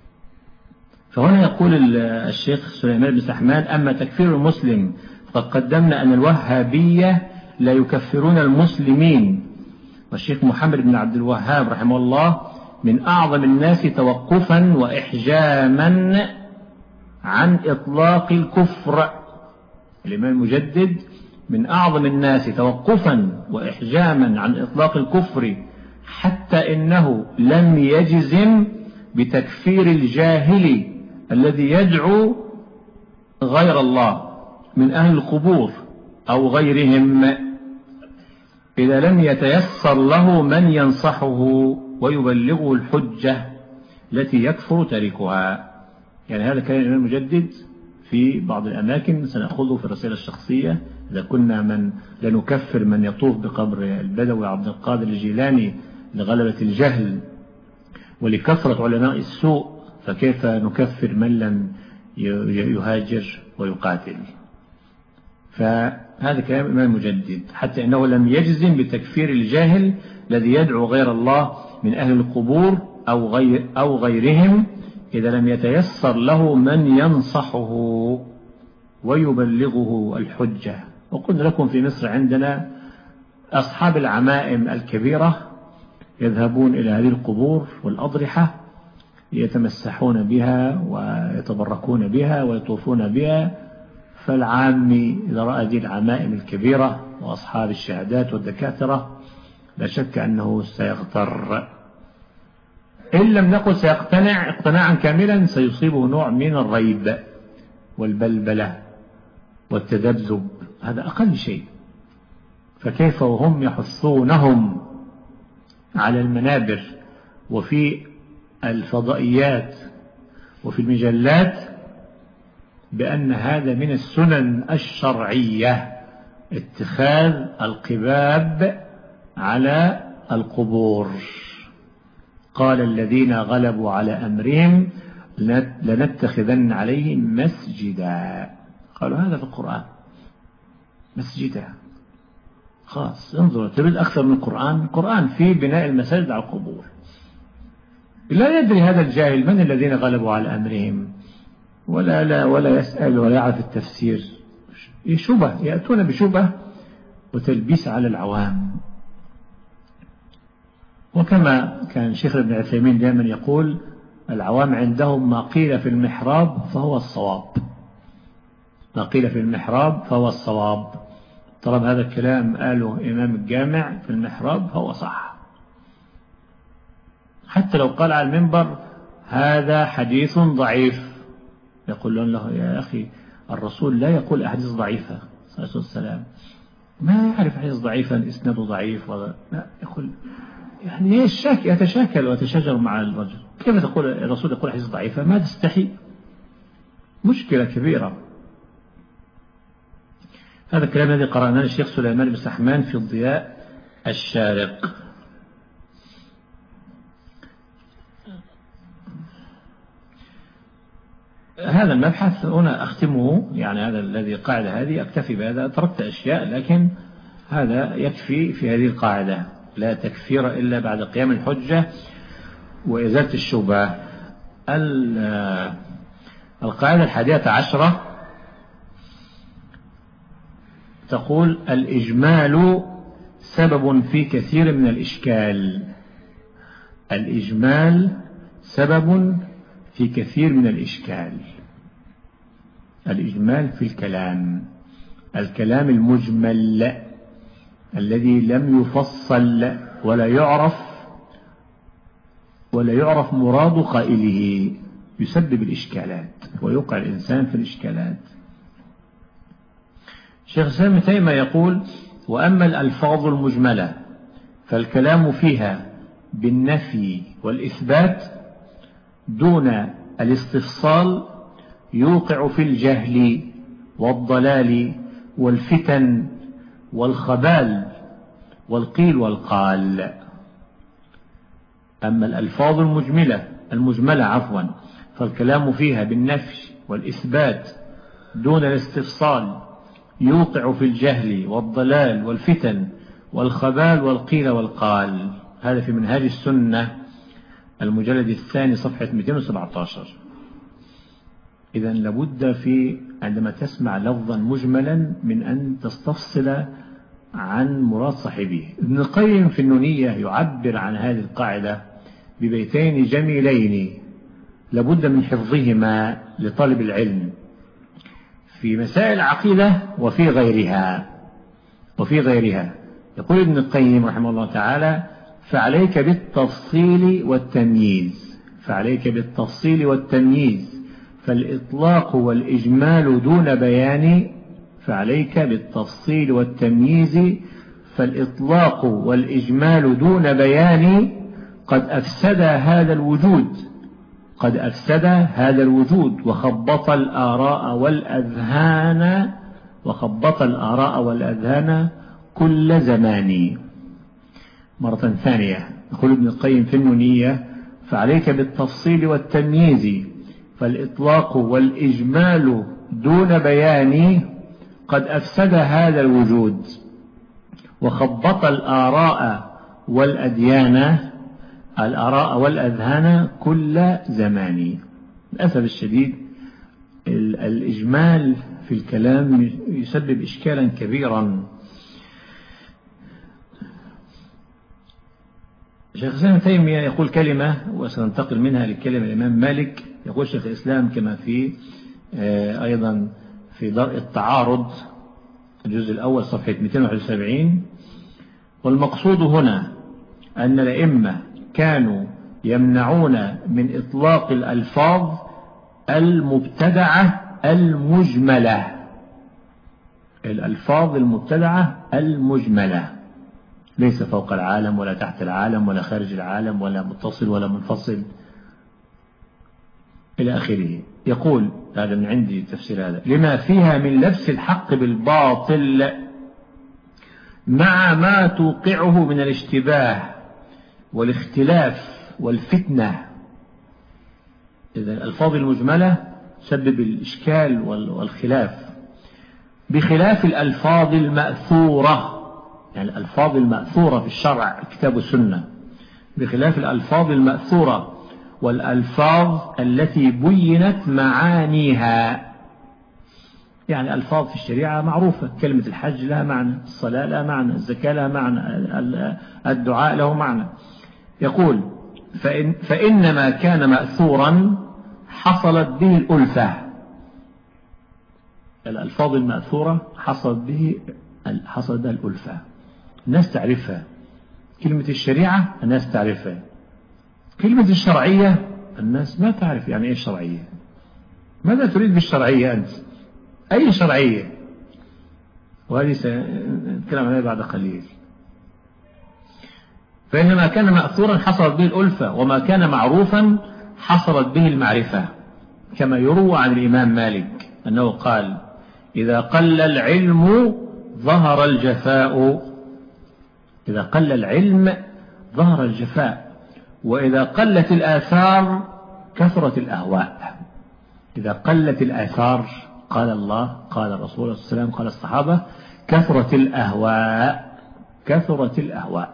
فهنا يقول الشيخ سليمان بن سحمان: أما تكفير المسلم فقد قدمنا أن الوهابية لا يكفرون المسلمين. والشيخ محمد بن عبد الوهاب رحمه الله من أعظم الناس توقفا وإحجاما عن إطلاق الكفر. الإمام المجدد من أعظم الناس توقفا وإحجاما عن إطلاق الكفر، حتى إنه لم يجزم بتكفير الجاهل الذي يدعو غير الله من أهل القبور أو غيرهم إذا لم يتيسر له من ينصحه ويبلغه الحجة التي يكفر تاركها. يعني هذا كان الإمام المجدد في بعض الأماكن، سنأخذه في الرسالة الشخصية. إذا كنا من لنكفر من يطوف بقبر البدوي عبد القادر الجيلاني لغلبة الجهل ولكثرة علماء السوء، فكيف نكفر من لم يهاجر ويقاتل؟ فهذا كلام الإمام المجدد، حتى أنه لم يجزم بتكفير الجاهل الذي يدعو غير الله من أهل القبور أو, غير أو غيرهم إذا لم يتيسر له من ينصحه ويبلغه الحجة. وقلنا لكم في مصر عندنا أصحاب العمائم الكبيرة يذهبون إلى هذه القبور والأضرحة يتمسحون بها ويتبركون بها ويطوفون بها. فالعامي إذا رأى هذه العمائم الكبيرة وأصحاب الشهادات والدكاترة لا شك أنه سيغتر، إن لم نقل سيقتنع اقتناعا كاملا، سيصيبه نوع من الريب والبلبلة والتذبذب، هذا أقل شيء. فكيف وهم يحثونهم على المنابر وفي الفضائيات وفي المجلات بأن هذا من السنن الشرعية اتخاذ القباب على القبور. قال الذين غلبوا على أمرهم لنتخذن عليهم مسجدا. قالوا هذا في القرآن، مسجدا خاص. انظروا، تريد أكثر من القرآن؟ القرآن في بناء المساجد على القبور. لا يدري هذا الجاهل من الذين غلبوا على أمرهم، ولا لا ولا يسأل ولا يعرف التفسير. شبه، يأتون بشبه وتلبيس على العوام. وكما كان شيخ ابن عثيمين دائما يقول: العوام عندهم ما قيل في المحراب فهو الصواب، ما قيل في المحراب فهو الصواب. طالما هذا الكلام قاله إمام الجامع في المحراب فهو صح، حتى لو قال على المنبر هذا حديث ضعيف، يقول له يا أخي الرسول لا يقول أحاديث ضعيفة صلى الله عليه وسلم، ما يعرف حديث ضعيفا إسناده ضعيف ولا لا، يقول يعني يتشاكل ويتشاجر مع الرجل. كيف تقول الرسول يقول حديث ضعيفة؟ ما تستحي، مشكلة كبيرة. هذا الكلام الذي قرأناه الشيخ سليمان بن سحمان في الضياء الشارق. هذا المبحث هنا أختمه، يعني هذا الذي قاعدة هذه أكتفي بهذا. تركت أشياء لكن هذا يكفي في هذه القاعدة: لا تكفير إلا بعد قيام الحجة وإزالة الشبهة. القاعدة الحادية عشرة: تقول الإجمال سبب في كثير من الإشكال. الإجمال سبب في كثير من الإشكال. الإجمال في الكلام، الكلام المجمل الذي لم يفصل ولا يعرف ولا يعرف مراد قائله يسبب الإشكالات ويوقع الإنسان في الإشكالات. شيخ الإسلام ابن تيمية يقول: وأما الألفاظ المجملة فالكلام فيها بالنفي والإثبات دون الاستفصال يوقع في الجهل والضلال والفتن والخبال والقيل والقال. أما الألفاظ المجملة المجملة عفوا فالكلام فيها بالنفي والإثبات دون الاستفصال يوقع في الجهل والضلال والفتن والخبال والقيل والقال. هذا في منهاج السنة المجلد الثاني صفحة مئتين وسبعة عشر. إذن لابد في عندما تسمع لفظا مجملا من أن تستفصل عن مراد صاحبه. ابن القيم في النونية يعبر عن هذه القاعدة ببيتين جميلين لابد من حفظهما لطالب العلم في مسائل العقيدة وفي غيرها وفي غيرها. يقول ابن القيم رحمه الله تعالى: فعليك بالتفصيل والتمييز فعليك بالتفصيل والتمييز فالإطلاق والإجمال دون بيان فعليك بالتفصيل والتمييز فالإطلاق والإجمال دون بيان قد أفسد هذا الوجود قد أفسد هذا الوجود وخبط الآراء والأذهان وخبط الآراء والأذهان كل زمان. مرة ثانية يقول ابن القيم في النونية: فعليك بالتفصيل والتمييز فالإطلاق والإجمال دون بيان قد أفسد هذا الوجود وخبط الآراء والأديان الآراء والأذهان كل زمان. للأسف الشديد الإجمال في الكلام يسبب إشكالا كبيرا. شيخ الإسلام ابن تيمية يقول كلمة وسننتقل منها لكلمة الإمام مالك. يقول شيخ الإسلام كما في أيضا في درء التعارض الجزء الأول صفحة مئتين وواحد وسبعين: والمقصود هنا أن الأئمة كانوا يمنعون من إطلاق الألفاظ المبتدعة المجملة الألفاظ المبتدعة المجملة ليس فوق العالم ولا تحت العالم ولا خارج العالم ولا متصل ولا منفصل إلى آخره. يقول هذا من عندي تفسير هذا: لما فيها من لبس الحق بالباطل مع ما توقعه من الاشتباه والاختلاف والفتنة. إذن الألفاظ المجملة سبب الإشكال والخلاف بخلاف الألفاظ المأثورة، يعني الألفاظ المأثورة في الشرع كتاب السنة، بخلاف الألفاظ المأثورة والألفاظ التي بينت معانيها. يعني ألفاظ في الشريعة معروفة، كلمة الحج لها معنى، الصلاة لها معنى، الزكاة لها معنى، الدعاء له معنى. يقول: فإن فإنما كان مأثورا حصلت به الألفة. الألفاظ المأثورة حصلت به حصلت بها الألفة، الناس تعرفها. كلمة الشريعة الناس تعرفها، كلمة الشرعية الناس ما تعرف يعني إيه الشرعية. ماذا تريد بالشرعية أنت؟ أي شرعية؟ وهذه سنتكلم عنها بعد قليل. فإنما كان مأثورا حصلت به الألفة، وما كان معروفا حصلت به المعرفة، كما يروى عن الإمام مالك أنه قال: إذا قل العلم ظهر الجفاء إذا قل العلم ظهر الجفاء وإذا قلت الآثار كثرت الأهواء. إذا قلت الآثار، قال الله قال الرسول صلى الله عليه وسلم قال الصحابة، كثرت الأهواء كثرت الأهواء.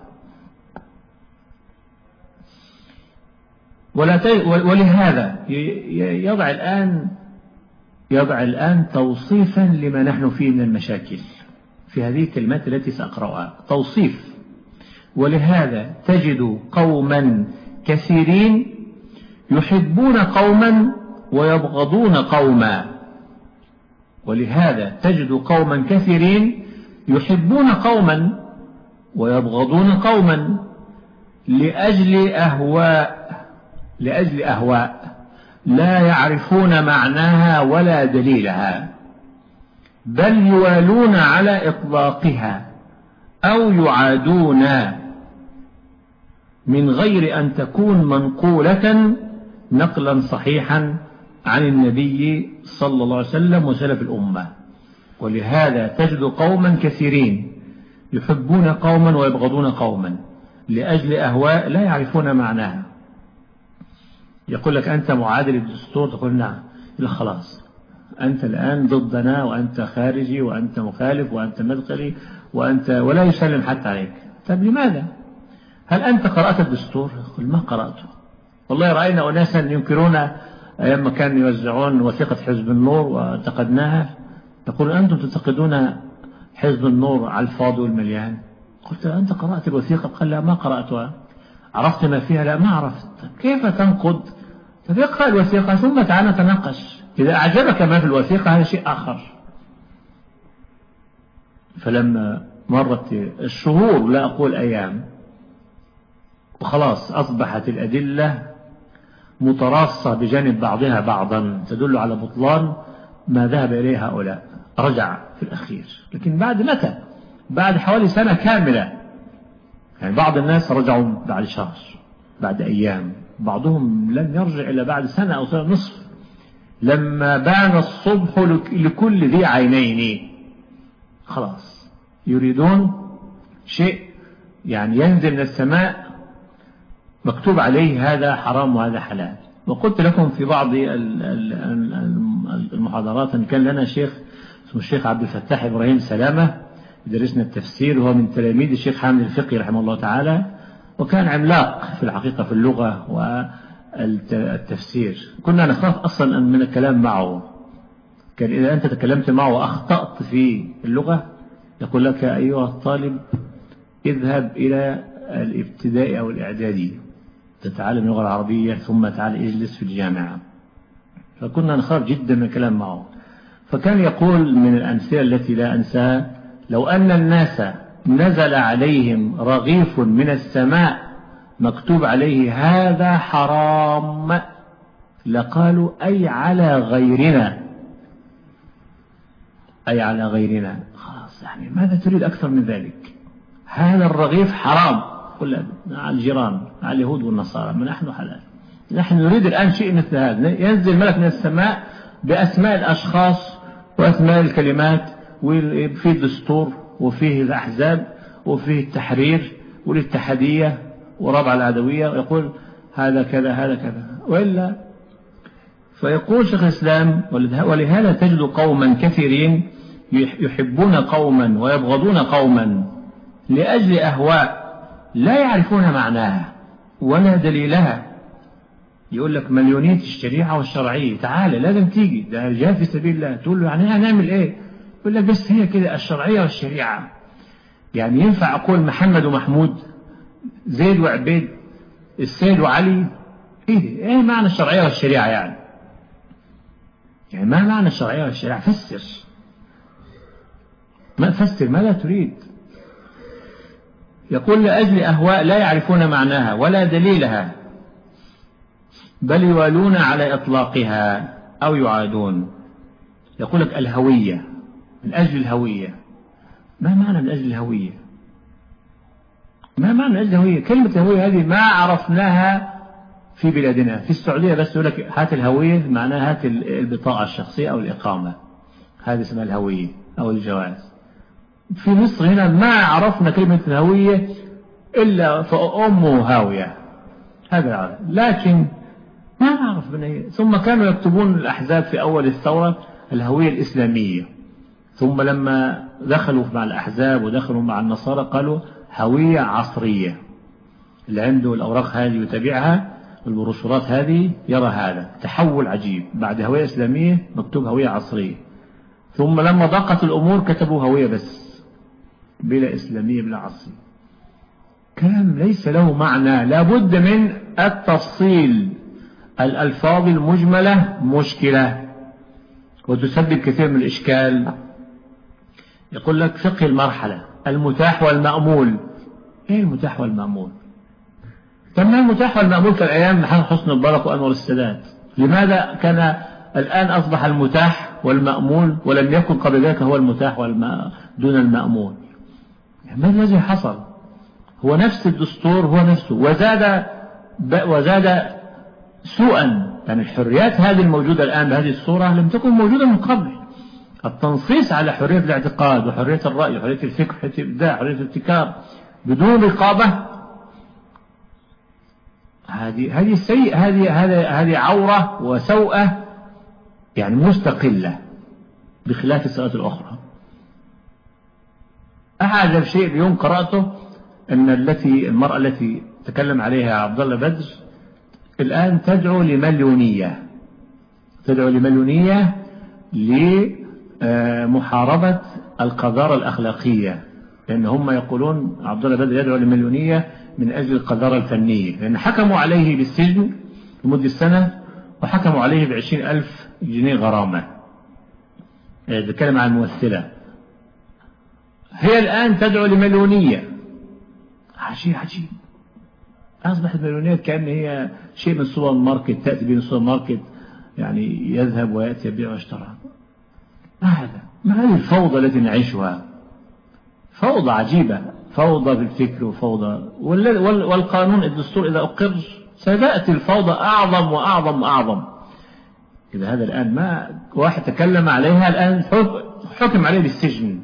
ولهذا يضع الآن يضع الآن توصيفا لما نحن فيه من المشاكل. في هذه الكلمات التي سأقرأها توصيف. ولهذا تجد قوما كثيرين يحبون قوما ويبغضون قوما. ولهذا تجد قوما كثيرين يحبون قوما ويبغضون قوما لأجل أهواء لأجل أهواء لا يعرفون معناها ولا دليلها، بل يوالون على إطلاقها أو يعادون من غير أن تكون منقولة نقلا صحيحا عن النبي صلى الله عليه وسلم وسلف الأمة. ولهذا تجد قوما كثيرين يحبون قوما ويبغضون قوما لأجل أهواء لا يعرفون معناها. يقول لك أنت معادل للدستور، تقول نعم، إلا خلاص أنت الآن ضدنا وأنت خارجي وأنت مخالف وأنت مدخلي وأنت ولا يسلم حتى عليك. طيب لماذا؟ هل أنت قرأت الدستور؟ يقول ما قرأته، والله رأينا أناسا ينكرون أيام ما كانوا يوزعون وثيقة حزب النور وانتقدناها، يقول أنتم تنتقدون حزب النور على الفاضي والمليان. قلت أنت قرأت الوثيقة؟ قال لا ما قرأتها. عرفت ما فيها؟ لا ما عرفت. كيف تنقد؟ تقرأ الوثيقة ثم تعال نتناقش، إذا أعجبك ما في الوثيقة هذا شيء آخر. فلما مرت الشهور لا أقول أيام وخلاص أصبحت الأدلة متراصة بجانب بعضها بعضا تدل على بطلان ما ذهب إليه هؤلاء، رجع في الأخير. لكن بعد متى؟ بعد حوالي سنة كاملة. يعني بعض الناس رجعوا بعد شهر، بعد أيام، بعضهم لم يرجع إلا بعد سنة أو سنة نصف، لما بان الصبح لكل ذي عينين. خلاص يريدون شيء يعني ينزل من السماء مكتوب عليه هذا حرام وهذا حلال. وقلت لكم في بعض المحاضرات أن كان لنا شيخ اسمه الشيخ عبد الفتاح إبراهيم سلامة يدرسنا التفسير، وهو من تلاميذ الشيخ حامد الفقي رحمه الله تعالى، وكان عملاق في الحقيقة في اللغة والتفسير. كنا نخاف أصلا من الكلام معه، كان إذا أنت تكلمت معه وأخطأت في اللغة يقول لك أيها الطالب اذهب إلى الابتدائي أو الإعدادي تتعلم اللغة العربية ثم تعال اجلس في الجامعة. فكنا نخاف جدا من الكلام معه. فكان يقول من الأمثلة التي لا أنساها: لو أن الناس نزل عليهم رغيف من السماء مكتوب عليه هذا حرام لقالوا أي على غيرنا، أي على غيرنا. خلاص يعني ماذا تريد أكثر من ذلك؟ هذا الرغيف حرام، قل على الجيران على اليهود والنصارى، ما نحن حلال. نحن نريد الآن شيء مثل هذا، ينزل ملك من السماء بأسماء الأشخاص وأسماء الكلمات، وفيه الدستور وفيه الأحزاب وفيه التحرير والاتحادية ورابعة العدوية، ويقول هذا كذا هذا كذا وإلا. فيقول شيخ الإسلام: ولهذا تجد قوما كثيرين يحبون قوما ويبغضون قوما لأجل أهواء لا يعرفون معناها ولا دليلها. يقول لك مليونية الشريعة والشرعية، تعالى لازم تيجي، ده جاء في سبيل الله. تقول له يعني هنعمل ايه؟ يقول لك بس هي كده الشرعية والشريعة. يعني ينفع أقول محمد ومحمود، زيد وعبيد، السيد وعلي؟ ايه ايه معنى الشرعية والشريعة يعني؟ يعني ما معنى الشرعية والشريعة؟ فسر، ما فسر ماذا تريد؟ يقول لأجل أهواء لا يعرفون معناها ولا دليلها، بل يوالون على إطلاقها أو يعادون. يقول لك الهوية، من أجل الهوية. ما معنى من أجل الهوية؟ ما معنى من أجل الهوية؟ كلمة الهوية هذه ما عرفناها في بلادنا. في السعودية بس يقول لك هات الهوية، معناها هات البطاقة الشخصية أو الإقامة، هذه اسمها الهوية أو الجواز. في مصر هنا ما عرفنا كلمة الهوية إلا فأمه هاوية، هذا العالم، لكن ما نعرف من هي. ثم كانوا يكتبون الأحزاب في أول الثورة الهوية الإسلامية، ثم لما دخلوا مع الأحزاب ودخلوا مع النصارى قالوا هوية عصرية. اللي عنده الأوراق هذه يتابعها، البروشورات هذه، يرى هذا تحول عجيب. بعد هوية إسلامية مكتوب هوية عصرية. ثم لما ضاقت الأمور كتبوا هوية بس، بلا إسلامية بلا عصرية. كلام ليس له معنى، لابد من التفصيل. الألفاظ المجملة مشكلة وتسبب كثير من الإشكال. يقول لك فقه المرحلة، المتاح والمأمول. ايه المتاح والمأمول؟ طب ما المتاح والمأمول كالأيام محمد حسني مبارك وأنور السادات، لماذا كان الآن أصبح المتاح والمأمول ولم يكن قبل ذلك هو المتاح والم... دون المأمول؟ ما الذي حصل؟ هو نفس الدستور، هو نفسه، وزاد ب... وزاد سوءا. يعني الحريات هذه الموجودة الآن بهذه الصورة لم تكن موجودة من قبل. التنصيص على حرية الاعتقاد وحرية الرأي وحرية الفكر وحرية الإبداع وحرية الابتكار بدون رقابة، هذه هذه سيء، هذه هذه هذه عورة وسوءة يعني مستقلة بخلاف السنوات الأخرى. أعجب شيء اليوم قرأته أن التي المرأة التي تكلم عليها عبد الله بدر الآن تدعو لمليونية، تدعو لمليونية لمحاربة القذارة الأخلاقية، لأن هم يقولون عبد الله بدر يدعو لمليونية من أجل القذارة الفنية، لأن حكموا عليه بالسجن لمدة سنة وحكموا عليه بعشرين ألف جنيه غرامة. بتكلم عن ممثلة، هي الآن تدعو لمليونية. عجيب عجيب، أصبحت المليونية كأن هي شيء من السوبر ماركت، تأتي به السوبر ماركت يعني يذهب ويأتي يبيع ويشترى. ما هذا؟ ما هذه الفوضى التي نعيشها؟ فوضى عجيبة، فوضى في الفكر وفوضى، والقانون الدستور إذا أقر ستأتي الفوضى أعظم وأعظم وأعظم. إذا هذا الآن ما واحد تكلم عليها الآن حكم عليه بالسجن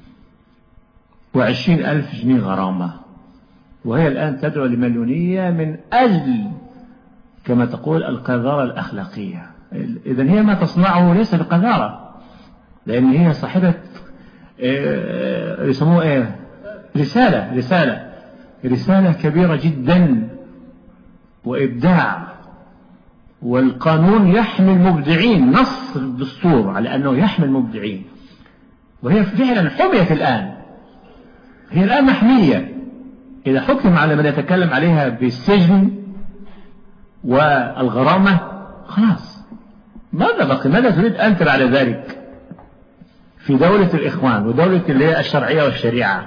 وعشرين ألف جنيه غرامة، وهي الآن تدعو لمليونية من أجل كما تقول القذارة الأخلاقية. إذن هي ما تصنعه ليس بقذارة، لأن هي صاحبة إيه يسموه إيه رسالة رسالة رسالة كبيرة جدا وإبداع. والقانون يحمي المبدعين، نص الدستور على أنه يحمي المبدعين، وهي فعلا حميت الآن، هي الآن محمية. إذا حكم على من يتكلم عليها بالسجن والغرامة خلاص، ماذا بقي؟ ماذا تريد أنت بعد ذلك في دولة الإخوان ودولة اللي هي الشرعية والشريعة؟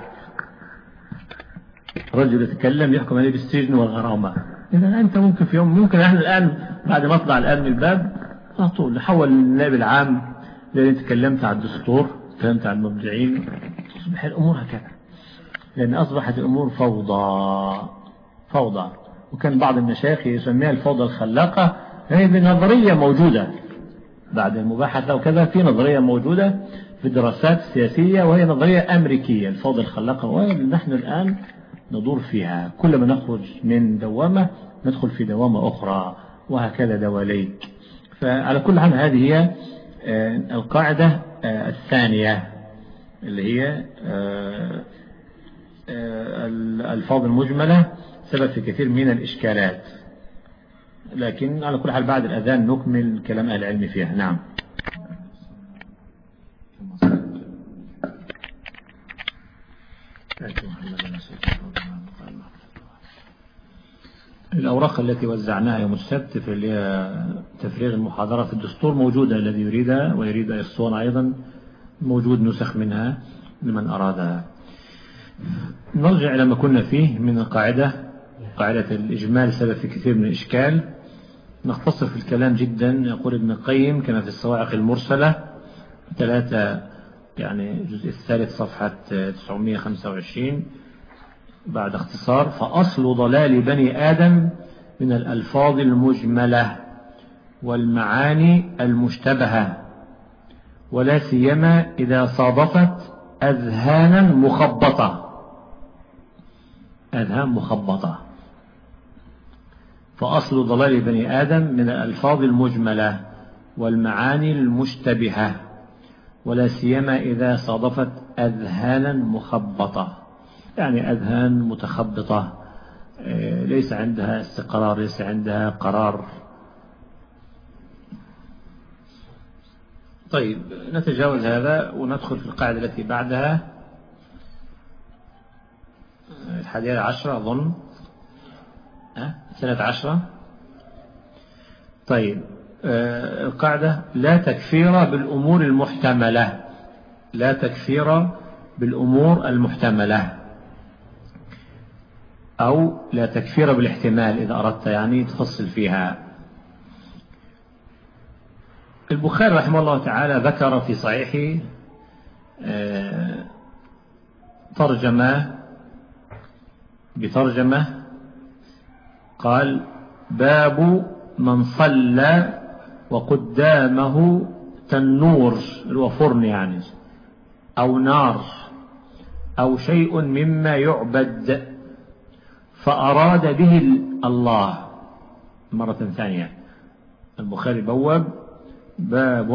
رجل يتكلم يحكم عليه بالسجن والغرامة. إذا أنت ممكن في يوم، ممكن نحن الآن بعد ما اطلع الآن من الباب على طول نحول للنائب العام لأن تكلمت عن الدستور، تكلمت عن المبدعين، تصبح الأمور هكذا، لأن أصبحت الأمور فوضى فوضى. وكان بعض المشايخ يسميها الفوضى الخلاقة. هي نظرية موجودة بعد المباحثة وكذا، في نظرية موجودة في الدراسات السياسية وهي نظرية أمريكية، الفوضى الخلاقة، ونحن الآن ندور فيها. كلما نخرج من دوامة ندخل في دوامة أخرى، وهكذا دواليك. فعلى كل حال هذه هي القاعدة الثانية اللي هي الألفاظ المجملة سبب في كثير من الإشكالات. لكن على كل حال بعد الأذان نكمل كلام أهل العلم فيها. نعم. الأوراق التي وزعناها يوم السبت في تفريغ المحاضرة في الدستور موجودة، الذي يريدها ويريد الصون أيضا موجود نسخ منها لمن أرادها. نرجع إلى ما كنا فيه من القاعدة، قاعدة الإجمال سبب في كثير من الإشكال. نختصر في الكلام جدا. يقول ابن القيم كما في الصواعق المرسلة ثلاثة يعني الجزء الثالث صفحة تسعمائة وخمسة وعشرين بعد اختصار: فأصل ضلال بني آدم من الألفاظ المجملة والمعاني المشتبهة، ولا سيما إذا صادفت أذهانا مخبطة. أذهان مخبطة. فأصل ضلال بني آدم من الألفاظ المجملة والمعاني المشتبهة، ولا سيما إذا صادفت أذهانا مخبطة، يعني أذهان متخبطة ليس عندها استقرار، ليس عندها قرار. طيب نتجاوز هذا وندخل في القاعدة التي بعدها. الحادية عشرة أظن، أه؟ سنة عشرة. طيب آه القاعدة لا تكفير بالأمور المحتملة، لا تكفير بالأمور المحتملة، أو لا تكفير بالاحتمال إذا أردت يعني تفصل فيها. البخاري رحمه الله تعالى ذكر في صحيحه آه ترجمة بترجمة قال باب من صلى وقدامه تنور الوفرن يعني أو نار أو شيء مما يعبد فأراد به الله. مرة ثانية البخاري بواب باب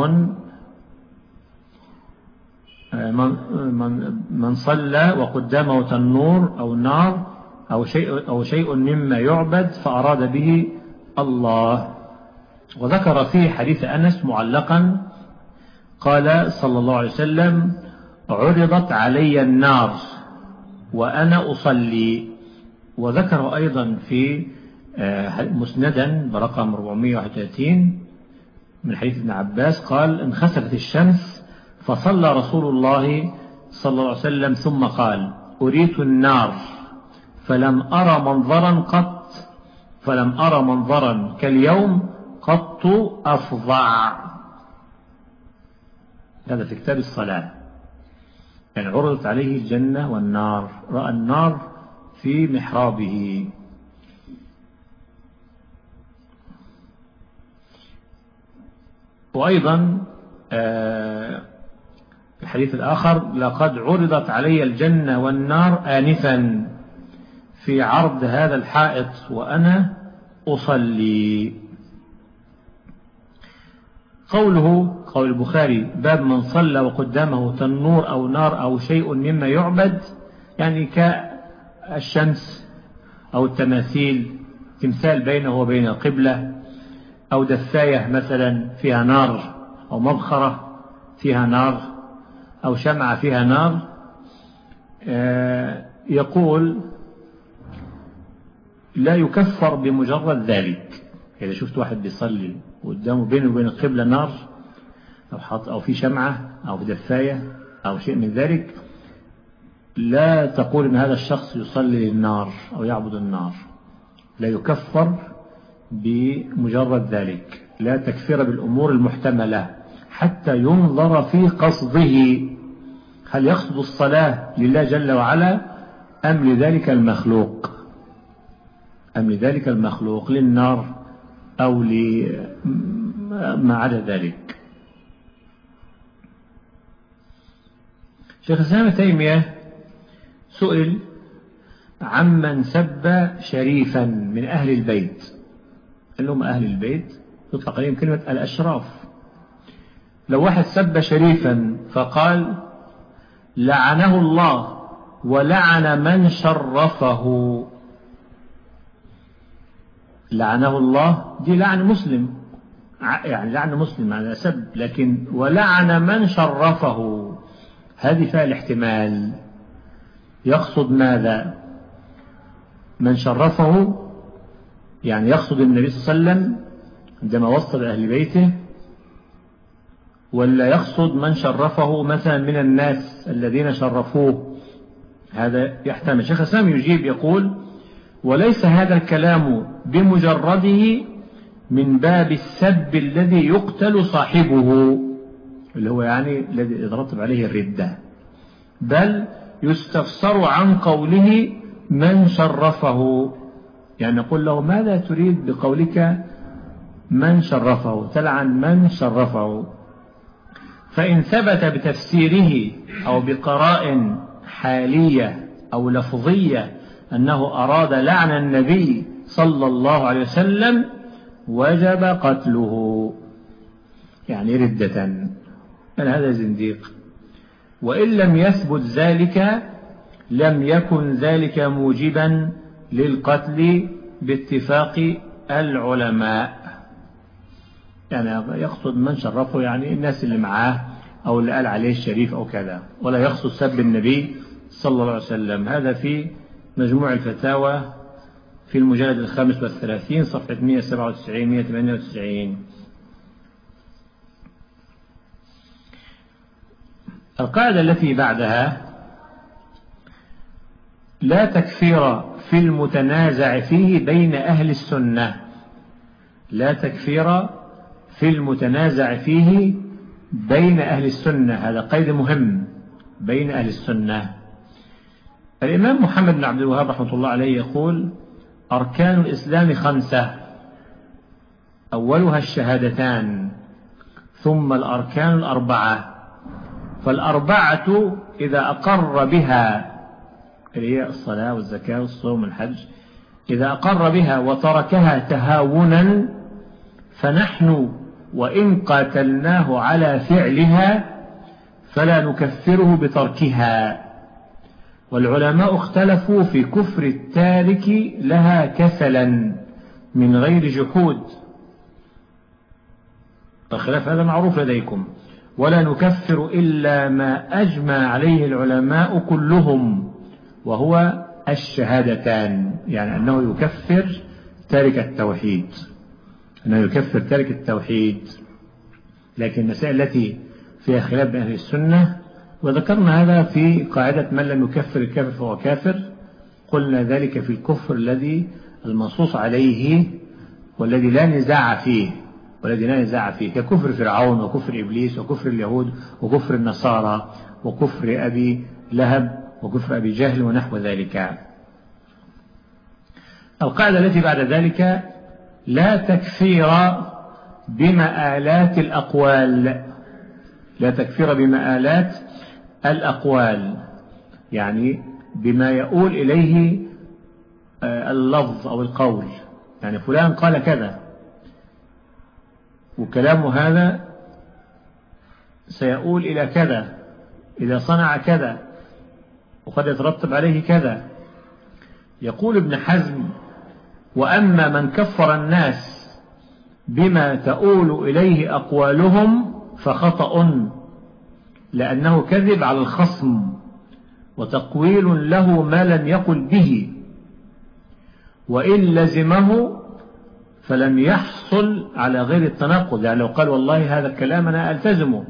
من, من, من صلى وقدامه تنور أو نار أو شيء, أو شيء مما يعبد فأراد به الله. وذكر فيه حديث أنس معلقا قال صلى الله عليه وسلم عرضت علي النار وأنا أصلي. وذكر أيضا في مسندا برقم أربعمائة وواحد وثلاثين من حديث ابن عباس قال انخسفت الشمس فصلى رسول الله صلى الله عليه وسلم ثم قال أريت النار فلم أرى منظرا قط فلم أرى منظرا كاليوم قط أفظع. هذا في كتاب الصلاة. يعني عرضت عليه الجنة والنار، رأى النار في محرابه. وأيضا الحديث الآخر لقد عرضت علي الجنة والنار آنفا في عرض هذا الحائط وأنا أصلي. قوله قول البخاري باب من صلى وقدامه تنور أو نار أو شيء مما يعبد يعني كالشمس أو التماثيل، تمثال بينه وبين القبلة، أو دفاية مثلا فيها نار، أو مبخرة فيها نار، أو شمعة فيها نار. يقول لا يكفر بمجرد ذلك. إذا شفت واحد بيصلي وقدامه بينه وبين القبلة نار أو حط أو في شمعة أو دفاية أو شيء من ذلك، لا تقول إن هذا الشخص يصلي للنار أو يعبد النار. لا يكفر بمجرد ذلك. لا تكفير بالأمور المحتملة حتى ينظر في قصده، هل يقصد الصلاة لله جل وعلا أم لذلك المخلوق أم لذلك المخلوق للنار أو لما عدا ذلك. شيخ الإسلام ابن تيمية سئل عمن سب شريفا من أهل البيت، اللي هم أهل البيت يطلق عليهم كلمة الأشراف. لو واحد سب شريفا فقال لعنه الله ولعن من شرفه، لعنه الله دي لعن مسلم، يعني لعن مسلم على سب، لكن ولعن من شرفه هذه فيها الاحتمال. يقصد ماذا؟ من شرفه يعني يقصد النبي صلى الله عليه وسلم عندما وصل أهل بيته، ولا يقصد من شرفه مثلا من الناس الذين شرفوه؟ هذا يحتمل. شيخ الإسلام يجيب يقول وليس هذا الكلام بمجرده من باب السب الذي يقتل صاحبه، اللي هو يعني الذي يترتب عليه الردة، بل يستفسر عن قوله من شرفه. يعني نقول له ماذا تريد بقولك من شرفه؟ تلعن من شرفه. فإن ثبت بتفسيره أو بقراء حالية أو لفظية أنه أراد لعن النبي صلى الله عليه وسلم وجب قتله، يعني ردة، يعني هذا زنديق. وإن لم يثبت ذلك لم يكن ذلك موجبا للقتل باتفاق العلماء. يعني يقصد من شرفه يعني الناس اللي معاه أو اللي قال عليه الشريف أو كذا، ولا يقصد سب النبي صلى الله عليه وسلم. هذا في مجموع الفتاوى في المجلد الخامس والثلاثين صفحة مئة وسبعة وتسعين مئة وثمانية وتسعين. القاعدة التي بعدها: لا تكفير في المتنازع فيه بين أهل السنة. لا تكفير في المتنازع فيه بين أهل السنة، هذا قيد مهم، بين أهل السنة. الإمام محمد بن عبد الوهاب رحمة الله عليه يقول: أركان الإسلام خمسة، أولها الشهادتان، ثم الأركان الأربعة، فالأربعة إذا أقر بها، اللي هي الصلاة والزكاة والصوم والحج، إذا أقر بها وتركها تهاونا فنحن وإن قاتلناه على فعلها فلا نكفره بتركها. والعلماء اختلفوا في كفر التارك لها كسلا من غير جحود، الخلاف هذا معروف لديكم. ولا نكفر إلا ما أجمع عليه العلماء كلهم، وهو الشهادتان، يعني أنه يكفر تارك التوحيد، أنه يكفر تارك التوحيد. لكن المسائل التي فيها خلاف بين أهل السنة، وذكرنا هذا في قاعدة من لم يكفر الكافر فهو كافر، قلنا ذلك في الكفر الذي المنصوص عليه والذي لا نزاع فيه والذي لا نزاع فيه ككفر فرعون وكفر إبليس وكفر اليهود وكفر النصارى وكفر أبي لهب وكفر أبي جهل ونحو ذلك. القاعدة التي بعد ذلك: لا تكفير بمآلات الأقوال. لا تكفير بمآلات الأقوال، يعني بما يؤول إليه اللفظ أو القول، يعني فلان قال كذا وكلامه هذا سيؤول إلى كذا إذا صنع كذا وقد يترتب عليه كذا. يقول ابن حزم: وأما من كفر الناس بما تؤول إليه أقوالهم فخطأ، لأنه كذب على الخصم وتقويل له ما لم يقل به، وإن لزمه فلم يحصل على غير التناقض. يعني لو قال والله هذا الكلام أنا ألتزمه،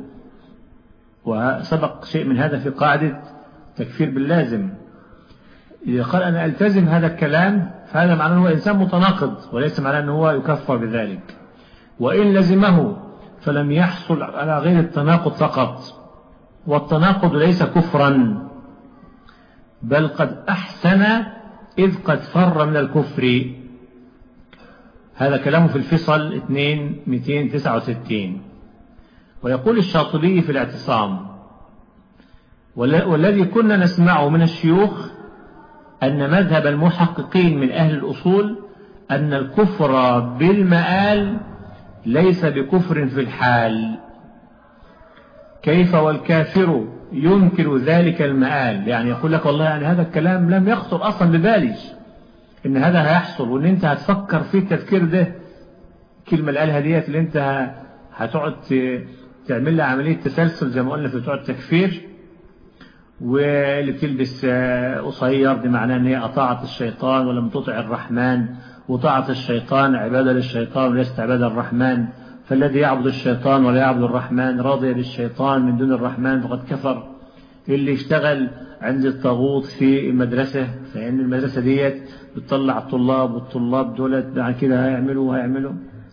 وسبق شيء من هذا في قاعدة تكفير باللازم، إذا قال أنا ألتزم هذا الكلام فهذا معناه أنه إنسان متناقض، وليس معناه أنه هو يكفر بذلك. وإن لزمه فلم يحصل على غير التناقض فقط، والتناقض ليس كفرا بل قد أحسن إذ قد فر من الكفر. هذا كلامه في الفصل اثنين مئتين وتسعة وستين. ويقول الشاطبي في الاعتصام: والذي كنا نسمعه من الشيوخ أن مذهب المحققين من أهل الأصول أن الكفر بالمآل ليس بكفر في الحال. كيف والكافر ينكر ذلك المآل؟ يعني يقول لك والله يعني هذا الكلام لم يخطر أصلا ببالي إن هذا هيحصل، وإن أنت هتفكر في التفكير ده، كلمة الآلهة ديت اللي أنت هتقعد تعمل لها عملية تسلسل زي ما قلنا في بتوع التكفير، واللي بتلبس قصير دي معناه ان هي أطاعت الشيطان ولم تطع الرحمن، وطاعت الشيطان عبادة للشيطان وليست عبادة الرحمن، فالذي يعبد الشيطان ولا يعبد الرحمن راضي بالشيطان من دون الرحمن فقد كفر. اللي اشتغل عند الطاغوت في المدرسة، فإن المدرسة ديت بتطلع الطلاب، والطلاب دولت بعد كده هيعملوا وهيعملوا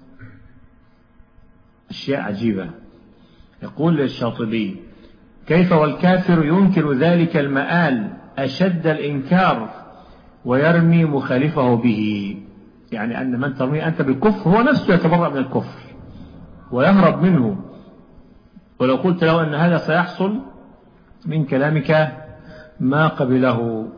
أشياء عجيبة. يقول الشاطبي: كيف والكافر ينكر ذلك المآل أشد الإنكار ويرمي مخالفه به. يعني أن من ترمي أنت بالكفر هو نفسه يتبرأ من الكفر ويهرب منه. ولو قلت له أن هذا سيحصل من كلامك ما قبله.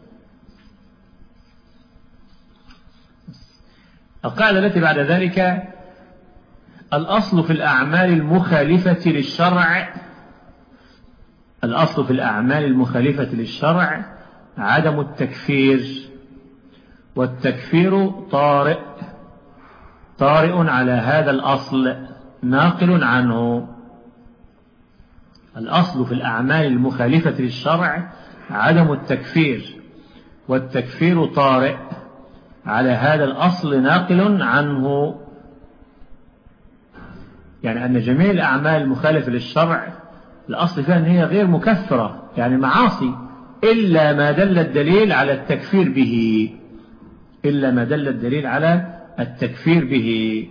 القاعدة التي بعد ذلك: الأصل في الأعمال المخالفة للشرع الأصل في الأعمال المخالفة للشرع عدم التكفير، والتكفير طارئ طارئ على هذا الأصل ناقل عنه. الأصل في الأعمال المخالفة للشرع عدم التكفير، والتكفير طارئ على هذا الأصل ناقل عنه، يعني أن جميع الأعمال المخالفة للشرع الأصل فيها أن هي غير مكفرة، يعني معاصي، إلا ما دل الدليل على التكفير به، إلا ما دل الدليل على التكفير به.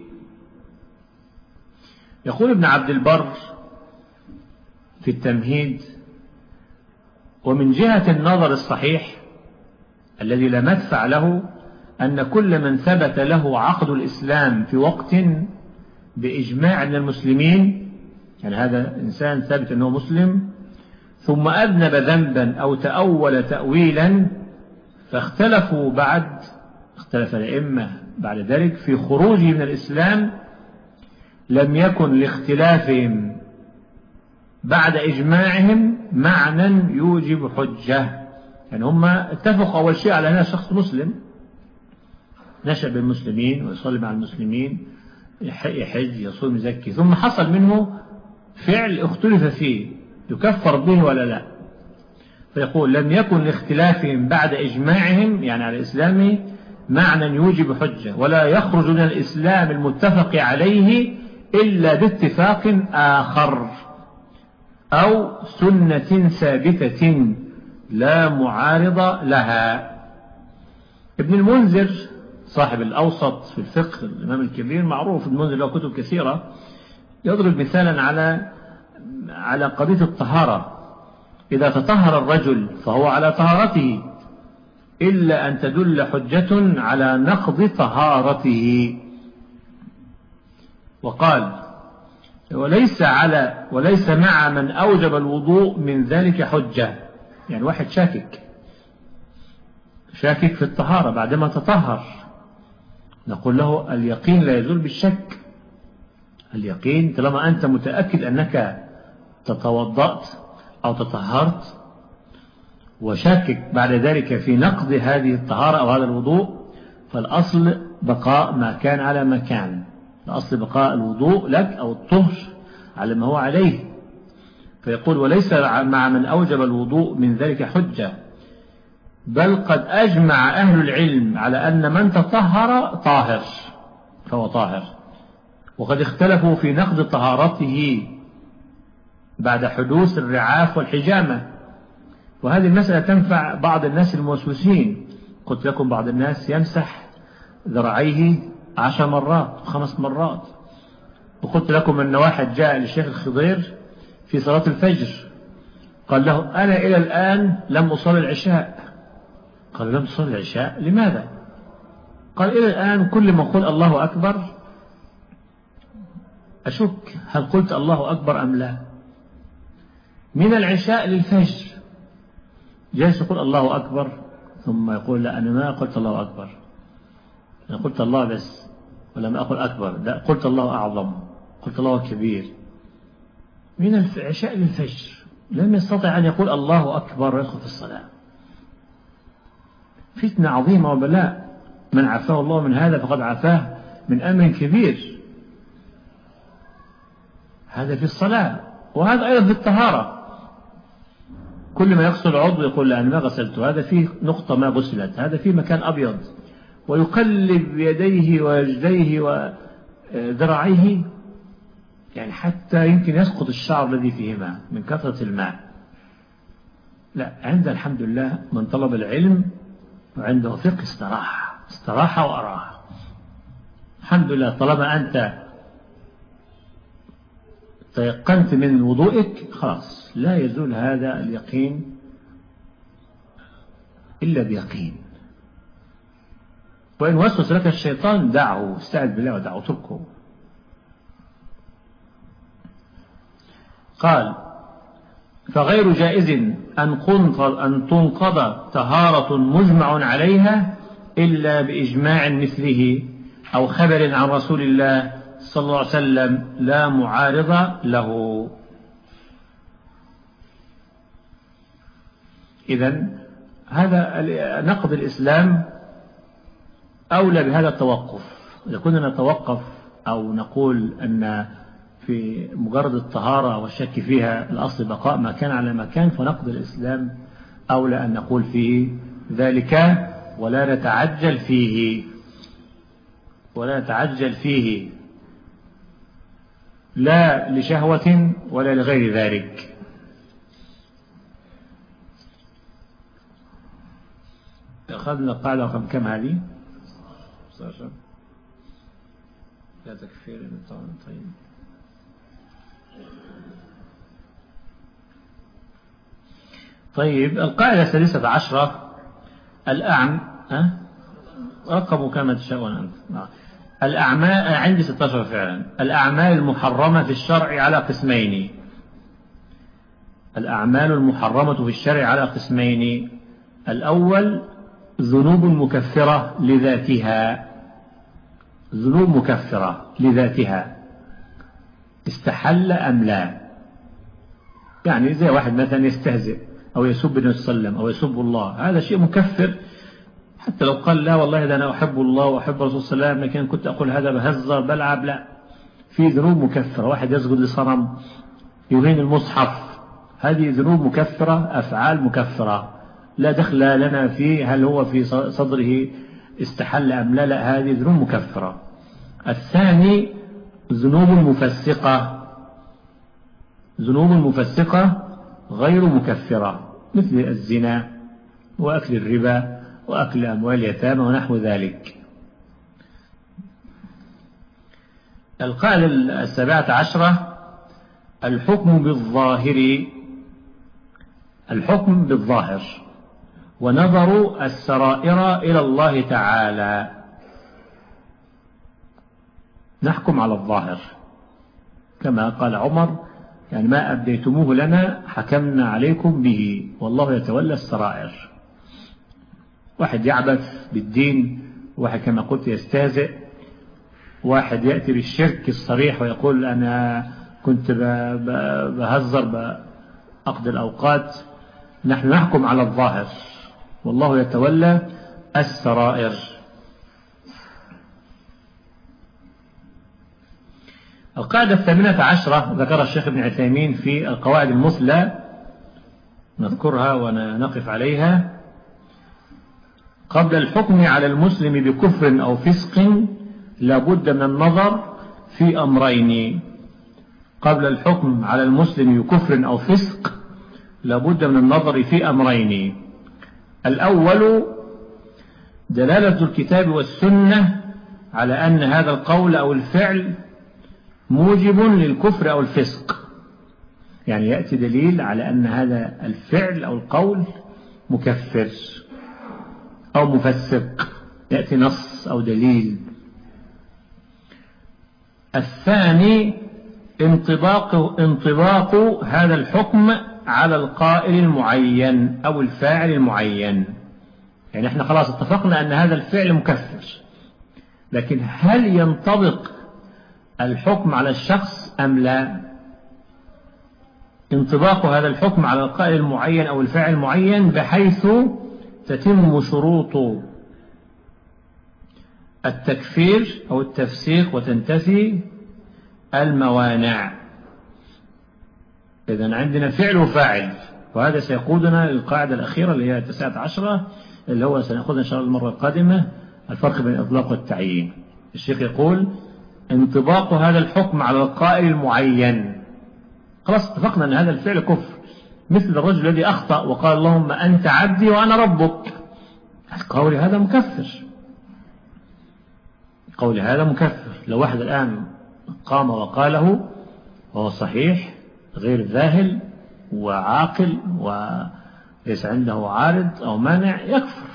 يقول ابن عبد البر في التمهيد: ومن جهة النظر الصحيح الذي لا مدفع له أن كل من ثبت له عقد الإسلام في وقت بإجماع من المسلمين، يعني هذا إنسان ثابت أنه مسلم ثم أذنب ذنبا أو تأول تأويلا فاختلفوا بعد اختلف الأئمة بعد ذلك في خروجه من الإسلام، لم يكن لاختلافهم بعد إجماعهم معنى يوجب حجة. يعني هم اتفقوا أول شيء على أنه شخص مسلم نشأ بالمسلمين ويصلي مع المسلمين، يحج يصوم يزكي، ثم حصل منه فعل اختلف فيه يكفر به ولا لا، فيقول لم يكن لاختلافهم بعد إجماعهم يعني على الإسلام معنى يوجب حجة، ولا يخرج من الإسلام المتفق عليه إلا باتفاق آخر أو سنة ثابتة لا معارض لها. ابن المنذر صاحب الأوسط في الفقه الإمام الكبير معروف، ابن المنذر له كتب كثيرة، يضرب مثالا على على قضية الطهارة: إذا تطهر الرجل فهو على طهارته إلا أن تدل حجة على نقض طهارته. وقال: وليس على وليس مع من أوجب الوضوء من ذلك حجة، يعني واحد شاكك شاكك في الطهارة بعدما تطهر، نقول له اليقين لا يزول بالشك، اليقين طالما أنت متأكد أنك تتوضأت أو تطهرت وشاكك بعد ذلك في نقض هذه الطهارة أو هذا الوضوء، فالأصل بقاء ما كان على ما كان، الأصل بقاء الوضوء لك أو الطهر على ما هو عليه. فيقول: وليس مع من أوجب الوضوء من ذلك حجة، بل قد أجمع أهل العلم على أن من تطهر طاهر فهو طاهر، وقد اختلفوا في نقض طهارته بعد حدوث الرعاف والحجامة. وهذه المسألة تنفع بعض الناس الموسوسين، قلت لكم بعض الناس يمسح ذراعيه عشر مرات خمس مرات، وقلت لكم أن واحد جاء للشيخ الخضير في صلاة الفجر قال له: أنا إلى الآن لم أصلي العشاء. قال: لم تصلي العشاء؟ لماذا؟ قال: إلى الآن كل ما قل الله أكبر أشك هل قلت الله أكبر أم لا، من العشاء للفجر جالس يقول الله أكبر ثم يقول: لا أنا ما قلت الله أكبر، أنا قلت الله بس ولم أقل أكبر، لا قلت الله أعظم، قلت الله كبير. من العشاء للفجر لم يستطع أن يقول الله أكبر ويدخل في الصلاة. فتنة عظيمة وبلاء، من عافاه الله من هذا فقد عافاه من أمر كبير. هذا في الصلاة، وهذا أيضا في الطهارة، كل ما يغسل عضو يقول: لا أنا ما غسلته، هذا فيه نقطة ما غسلت، هذا فيه مكان أبيض، ويقلب يديه ورجليه وذراعيه يعني حتى يمكن يسقط الشعر الذي فيهما من كثرة الماء. لا، عند الحمد لله من طلب العلم وعنده فقه استراحة استراحة وأراحة، الحمد لله. طالما أنت تيقنت من وضوئك خلاص لا يزول هذا اليقين إلا بيقين. وإن وسوس لك الشيطان دعه، استعذ بالله ودعه، اتركه. قال: فغير جائز أن تنقض طهارة مجمع عليها إلا بإجماع مثله أو خبر عن رسول الله صلى الله عليه وسلم لا معارض له. إذن هذا نقض الإسلام أولى بهذا التوقف. إذا كنا نتوقف أو نقول أن في مجرد الطهارة والشك فيها الأصل بقاء ما كان على ما كان، فنقض الإسلام أولى أن نقول فيه ذلك ولا نتعجل فيه ولا نتعجل فيه لا لشهوة ولا لغير ذلك. أخذنا القاعدة رقم كم هذه؟ لا تكفير. طيب طيب القاعدة السادسة عشرة الأعم أه؟ رقم كما تشاءون أنت. الأعمال عندي ستة عشر فعلا. الأعمال المحرمة في الشرع على قسمين. الأعمال المحرمة في الشرع على قسمين. الأول ذنوب مكفرة لذاتها. ذنوب مكفرة لذاتها استحل أم لا. يعني زي واحد مثلا يستهزئ أو يسب النبي صلى الله عليه وسلم أو يسب الله، هذا شيء مكفر حتى لو قال لا والله ده أنا أحب الله وأحب الرسول صلى الله عليه وسلم لكن كنت أقول هذا بهزر بلعب. لا، في ذنوب مكفرة. واحد يسجد لصنم، يهين المصحف، هذه ذنوب مكفرة، أفعال مكفرة لا دخل لنا فيه هل هو في صدره استحل أم لا. لا، هذه ذنوب مكفرة. الثاني ذنوب مفسقة. ذنوب مفسقة غير مكفرة مثل الزنا وأكل الربا وأكل أموال اليتامى ونحو ذلك. القاعدة السابعة عشرة الحكم بالظاهر. الحكم بالظاهر ونظر السرائر إلى الله تعالى. نحكم على الظاهر كما قال عمر يعني ما أبديتموه لنا حكمنا عليكم به والله يتولى السرائر. واحد يعبث بالدين، واحد كما قلت يستهزئ، واحد يأتي بالشرك الصريح ويقول أنا كنت بهزر بأقضي الأوقات. نحن نحكم على الظاهر والله يتولى السرائر. القاعدة الثامنة عشرة ذكر الشيخ ابن عثيمين في القواعد المثلى، نذكرها ونقف عليها. قبل الحكم على المسلم بكفر أو فسق لابد من النظر في أمرين. قبل الحكم على المسلم بكفر أو فسق لابد من النظر في أمرين. الأول دلالة الكتاب والسنة على أن هذا القول أو الفعل موجب للكفر أو الفسق. يعني يأتي دليل على أن هذا الفعل أو القول مكفر أو مفسق، يأتي نص أو دليل. الثاني انطباق, انطباق هذا الحكم على القائل المعين أو الفاعل المعين. يعني احنا خلاص اتفقنا أن هذا الفعل مكفر، لكن هل ينطبق الحكم على الشخص أم لا؟ انطباق هذا الحكم على القائل المعين أو الفاعل المعين بحيث تتم شروط التكفير أو التفسيق وتنتفي الموانع. إذن عندنا فعل وفاعل، وهذا سيقودنا للقاعدة الأخيرة اللي هي التاسعة عشرة اللي هو سنأخذها إن شاء الله المرة القادمة، الفرق بين الإطلاق والتعيين. الشيخ يقول انطباق هذا الحكم على القائل المعين. خلاص اتفقنا أن هذا الفعل كفر، مثل الرجل الذي أخطأ وقال اللهم أنت عبدي وأنا ربك، قولي هذا مكفر، قولي هذا مكفر. لو واحد الآن قام وقاله وهو صحيح غير ذاهل وعاقل وليس عنده عارض أو مانع يكفر.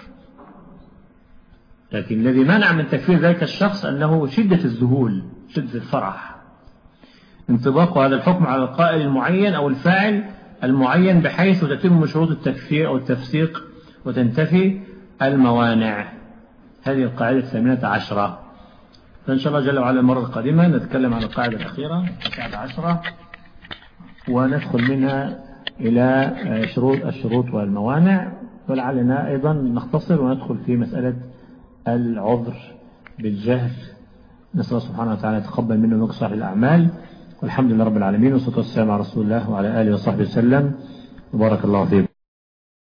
لكن الذي منع من تكفير ذلك الشخص أنه شدة الذهول، شدة الفرح. انطباق هذا الحكم على القائل المعين أو الفاعل المعين بحيث تتم شروط التكفير أو التفسيق وتنتفي الموانع. هذه القاعدة الثامنة عشرة. فإن شاء الله جل وعلا المرة القادمة نتكلم عن القاعدة الأخيرة التاسعة عشرة وندخل منها إلى شروط الشروط والموانع، ولعلنا أيضا نختصر وندخل في مسألة العذر بالجهل. نسأل الله سبحانه وتعالى يتقبل منا ومنكم صالح الأعمال، والحمد لله رب العالمين، والصلاة والسلام على رسول الله وعلى آله وصحبه وسلم، وبارك الله فيكم.